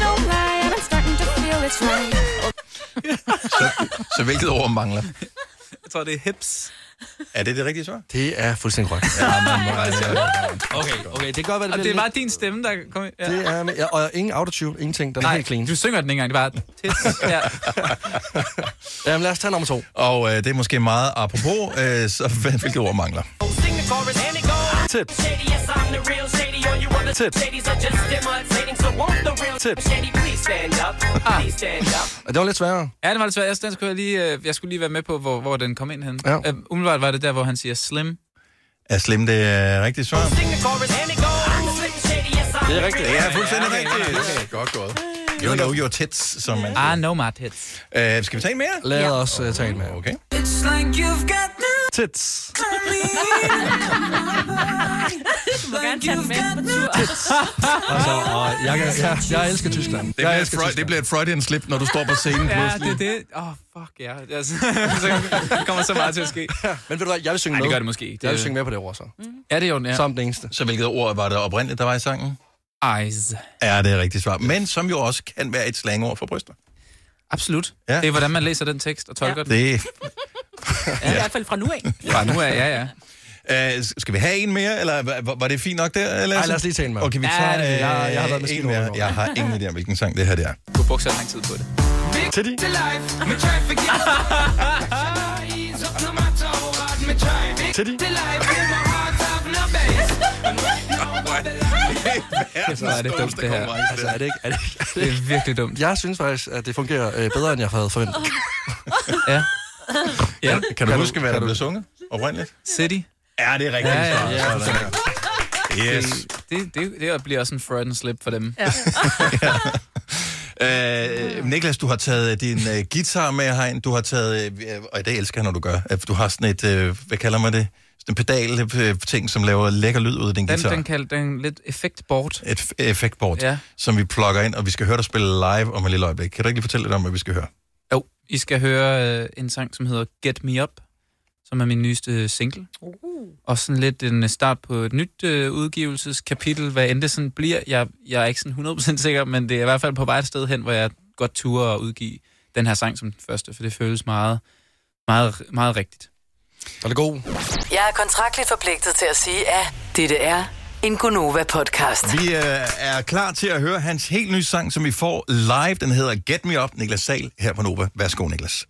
Så, så hvilket ord mangler? Jeg tror, det er hips. Er det det rigtige svar? Det er fuldstændig korrekt. Ja, man må altså... Okay, okay, det kan godt være, det Og det bliver er bare lidt... din stemme, der kommer ja. Det er, med- ja, og ingen autotune, ingenting. Den er Nej, helt clean. du synger den ikke engang, det er bare tits. Ja. Jamen, lad os tage nummer to. Og øh, det er måske meget apropos, øh, så hvilket ord mangler? Tip. Tip. Tip. Ah. Og det var lidt sværere. Ja, det var lidt svært. Jeg, den skulle jeg, lige, øh, jeg skulle lige være med på, hvor, hvor den kom ind hen. Ja. Øh, umiddelbart var det der, hvor han siger slim. Er slim det er rigtigt svar? Det er rigtigt. Det er fuldstændig rigtigt. Okay, godt gået. You know your tits, som man Ah, no my tits. Uh, skal vi tage en mere? Lad os uh, tage en mere. Okay. Tits. Du må gerne tage den med på tur. Altså, og jeg, jeg, jeg, jeg elsker Tyskland. Det Jeg bliver, elsker et Freud, Tyskland. det bliver et Freudian slip, når du står på scenen Ja, pludselig. det er det. Åh, oh, fuck ja. Yeah. Så kommer så meget til at ske. Ja, men ved du hvad, jeg vil synge Nej, med. det gør det måske ikke. Jeg vil Det- synge med på det ord, så. Ja, det er jo den, ja. Som den eneste. Så hvilket ord var det oprindeligt, der var i sangen? Eyes. Ja, det er rigtigt svar. Men som jo også kan være et slangord for bryster. Absolut. Ja. Det er, hvordan man læser den tekst og tolker Ja. den. Det Ja, i hvert fald fra nu af. Fra nu af, ja, ja. Uh, skal vi have en mere, eller var, var det fint nok der? Lasse? Nej, lad os lige tage en mere. Okay, vi Ja, tager det- uh, jeg- jeg har været med en skidt over mere. i går. Jeg har ingen idé om, hvilken sang det her det er. Du har brugt så lang tid på det. Til de. Til de. Så er det dumt, det her. Altså, er det ikke... Er det, ikke, er det, Det er virkelig dumt. Jeg synes faktisk, at det fungerer øh, bedre, end jeg havde forventet. Ja. Ja. Kan, kan du Kan huske, du- hvad der kan du- blev sunget oprindeligt? City. Ja, det er rigtigt. Ja, ja, ja. Sådan der. Yes. Det, det, det bliver også en Freudian slip for dem. Ja. Uh, Niklas, du har taget din uh, guitar med herind. Du har taget, uh, og i dag elsker jeg, når du gør, at du har sådan et, uh, hvad kalder man det? Sådan en pedal-ting, som laver lækker lyd ud af din Den, guitar. den kalder den lidt effektboard. Et f- effektboard, Ja. som vi plugger ind, og vi skal høre dig spille live om et lille øjeblik. Kan du ikke lige fortælle lidt om, hvad vi skal høre? Jo, I skal høre øh, en sang, som hedder Get Me Up, som er min nyeste single. Uh. Og sådan lidt en start på et nyt øh, udgivelseskapitel, hvad end det sådan bliver. Jeg, jeg er ikke sådan hundrede procent sikker, men det er i hvert fald på vej et sted hen, hvor jeg godt turer at udgive den her sang som den første, for det føles meget, meget, meget rigtigt. Er det god? Jeg er kontraktligt forpligtet til at sige, at dette er en Gonova-podcast. Vi øh, er klar til at høre hans helt nye sang, som vi får live. Den hedder Get Me Up, Niklas Sahl her på Nova. Værsgo, Niklas.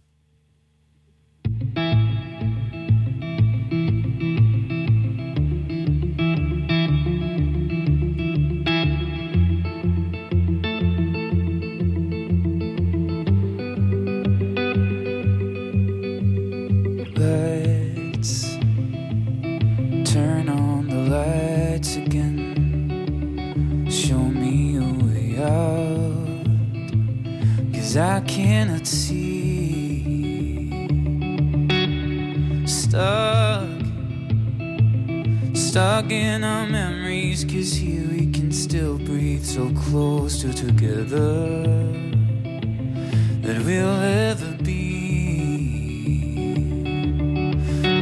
Let's turn on the lights again. Show me a way out, 'cause I cannot see. Stuck, stuck in our memories, 'cause here we can still breathe so close to together that we'll ever be.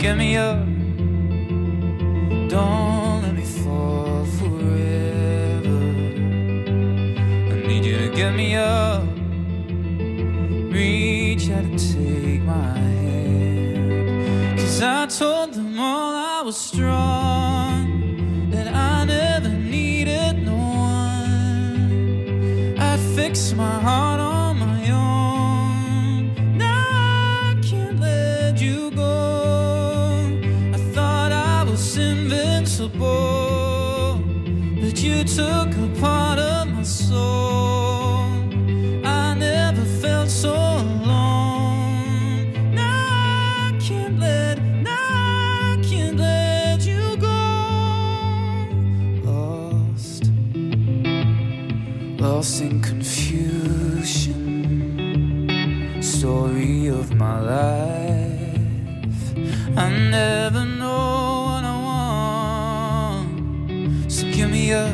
get me up. Don't let me fall forever. I need you to get me up. Reach out and take my hand. Cause I told them all I was strong, that I never needed no one. I'd fix my heart on my own. Now I can't let you go. I thought I was invincible, but you took a part of my soul. I never felt so alone. Now I can't let, now I can't let you go. Lost, lost in confusion. Story of my life. I never know what I want. So give me up.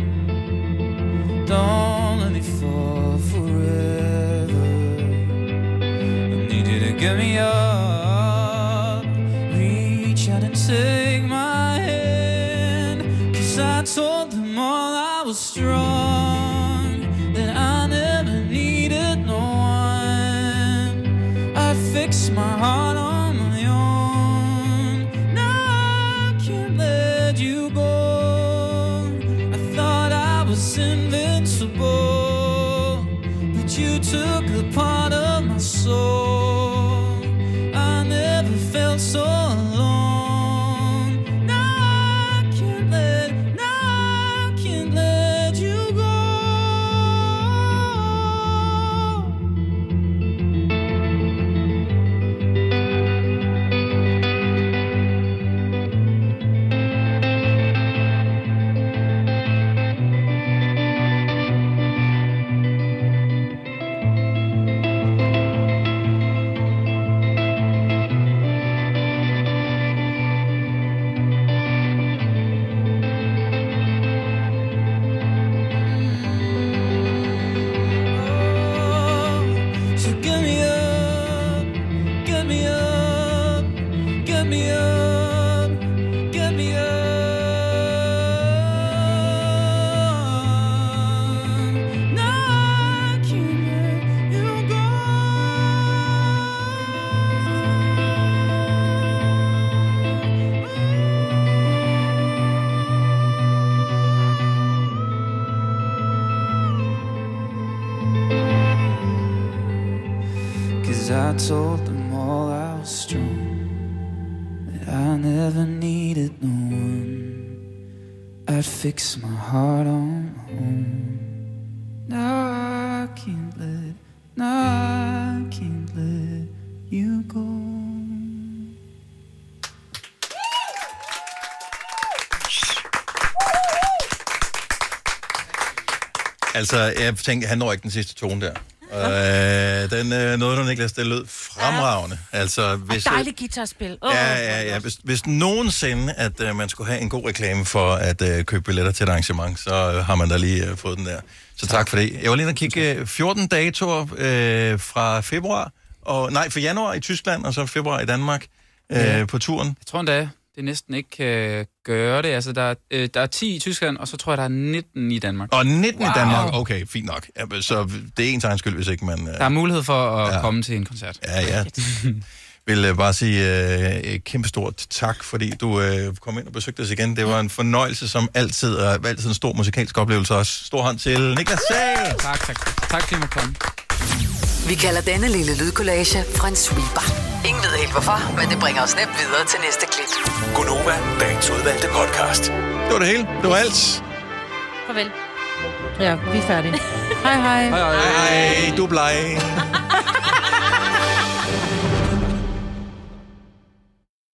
Don't let me fall forever. I need you to get me up. Reach out and take my hand. Cause I told them all I was strong, that I never needed no one. I fixed my heart on my own. Now I can't let you go. I thought I was invincible, but you took a part of my soul. I never felt so alone. Now I can't let, now I can't let you go. So get me up, get me up, get me up, get me up. Now I can't let you go. Cause I told them all I was strong, that I never needed no one. I'd fix my heart on my own. Now I can't let, now I can't let you go. Altså, jeg tænkte, han når ikke den sidste tone der. Øh, den øh, nåede du, Niklas, det lød fremragende. Altså, hvis, Dejligt guitarspil. Oh, ja, ja, ja. Hvis, hvis nogensinde, at øh, man skulle have en god reklame for at øh, købe billetter til et arrangement, så øh, har man da lige øh, fået den der. Så tak for det. Jeg var lige at kigge øh, fjorten datoer øh, fra februar, og nej, for januar i Tyskland, og så februar i Danmark øh, ja. på turen. Jeg tror endda, det næsten ikke kan gøre det. Altså, der er, øh, der er ti i Tyskland, og så tror jeg, der er nitten i Danmark. Og nitten wow. i Danmark? Okay, fint nok. Ja, så det er ens egen skyld, hvis ikke man... Øh... Der er mulighed for at ja. komme til en koncert. Ja, ja. vil øh, bare sige øh, kæmpe stort tak, fordi du øh, kom ind og besøgte os igen. Det var en fornøjelse som altid, og altid en stor musikalsk oplevelse også. Stor hånd til Niklas Sahl! Tak, tak. Tak, fordi I måtte komme. Vi kalder denne lille lydkollage en sweeper. Ingen ved helt hvorfor, men det bringer os nemt videre til næste klip. Gonova, dagens udvalgte podcast. Det var det hele. Det var alt. Farvel. Ja, vi er færdige. Hej, hej. Hej, hej. Hej, du er bleg.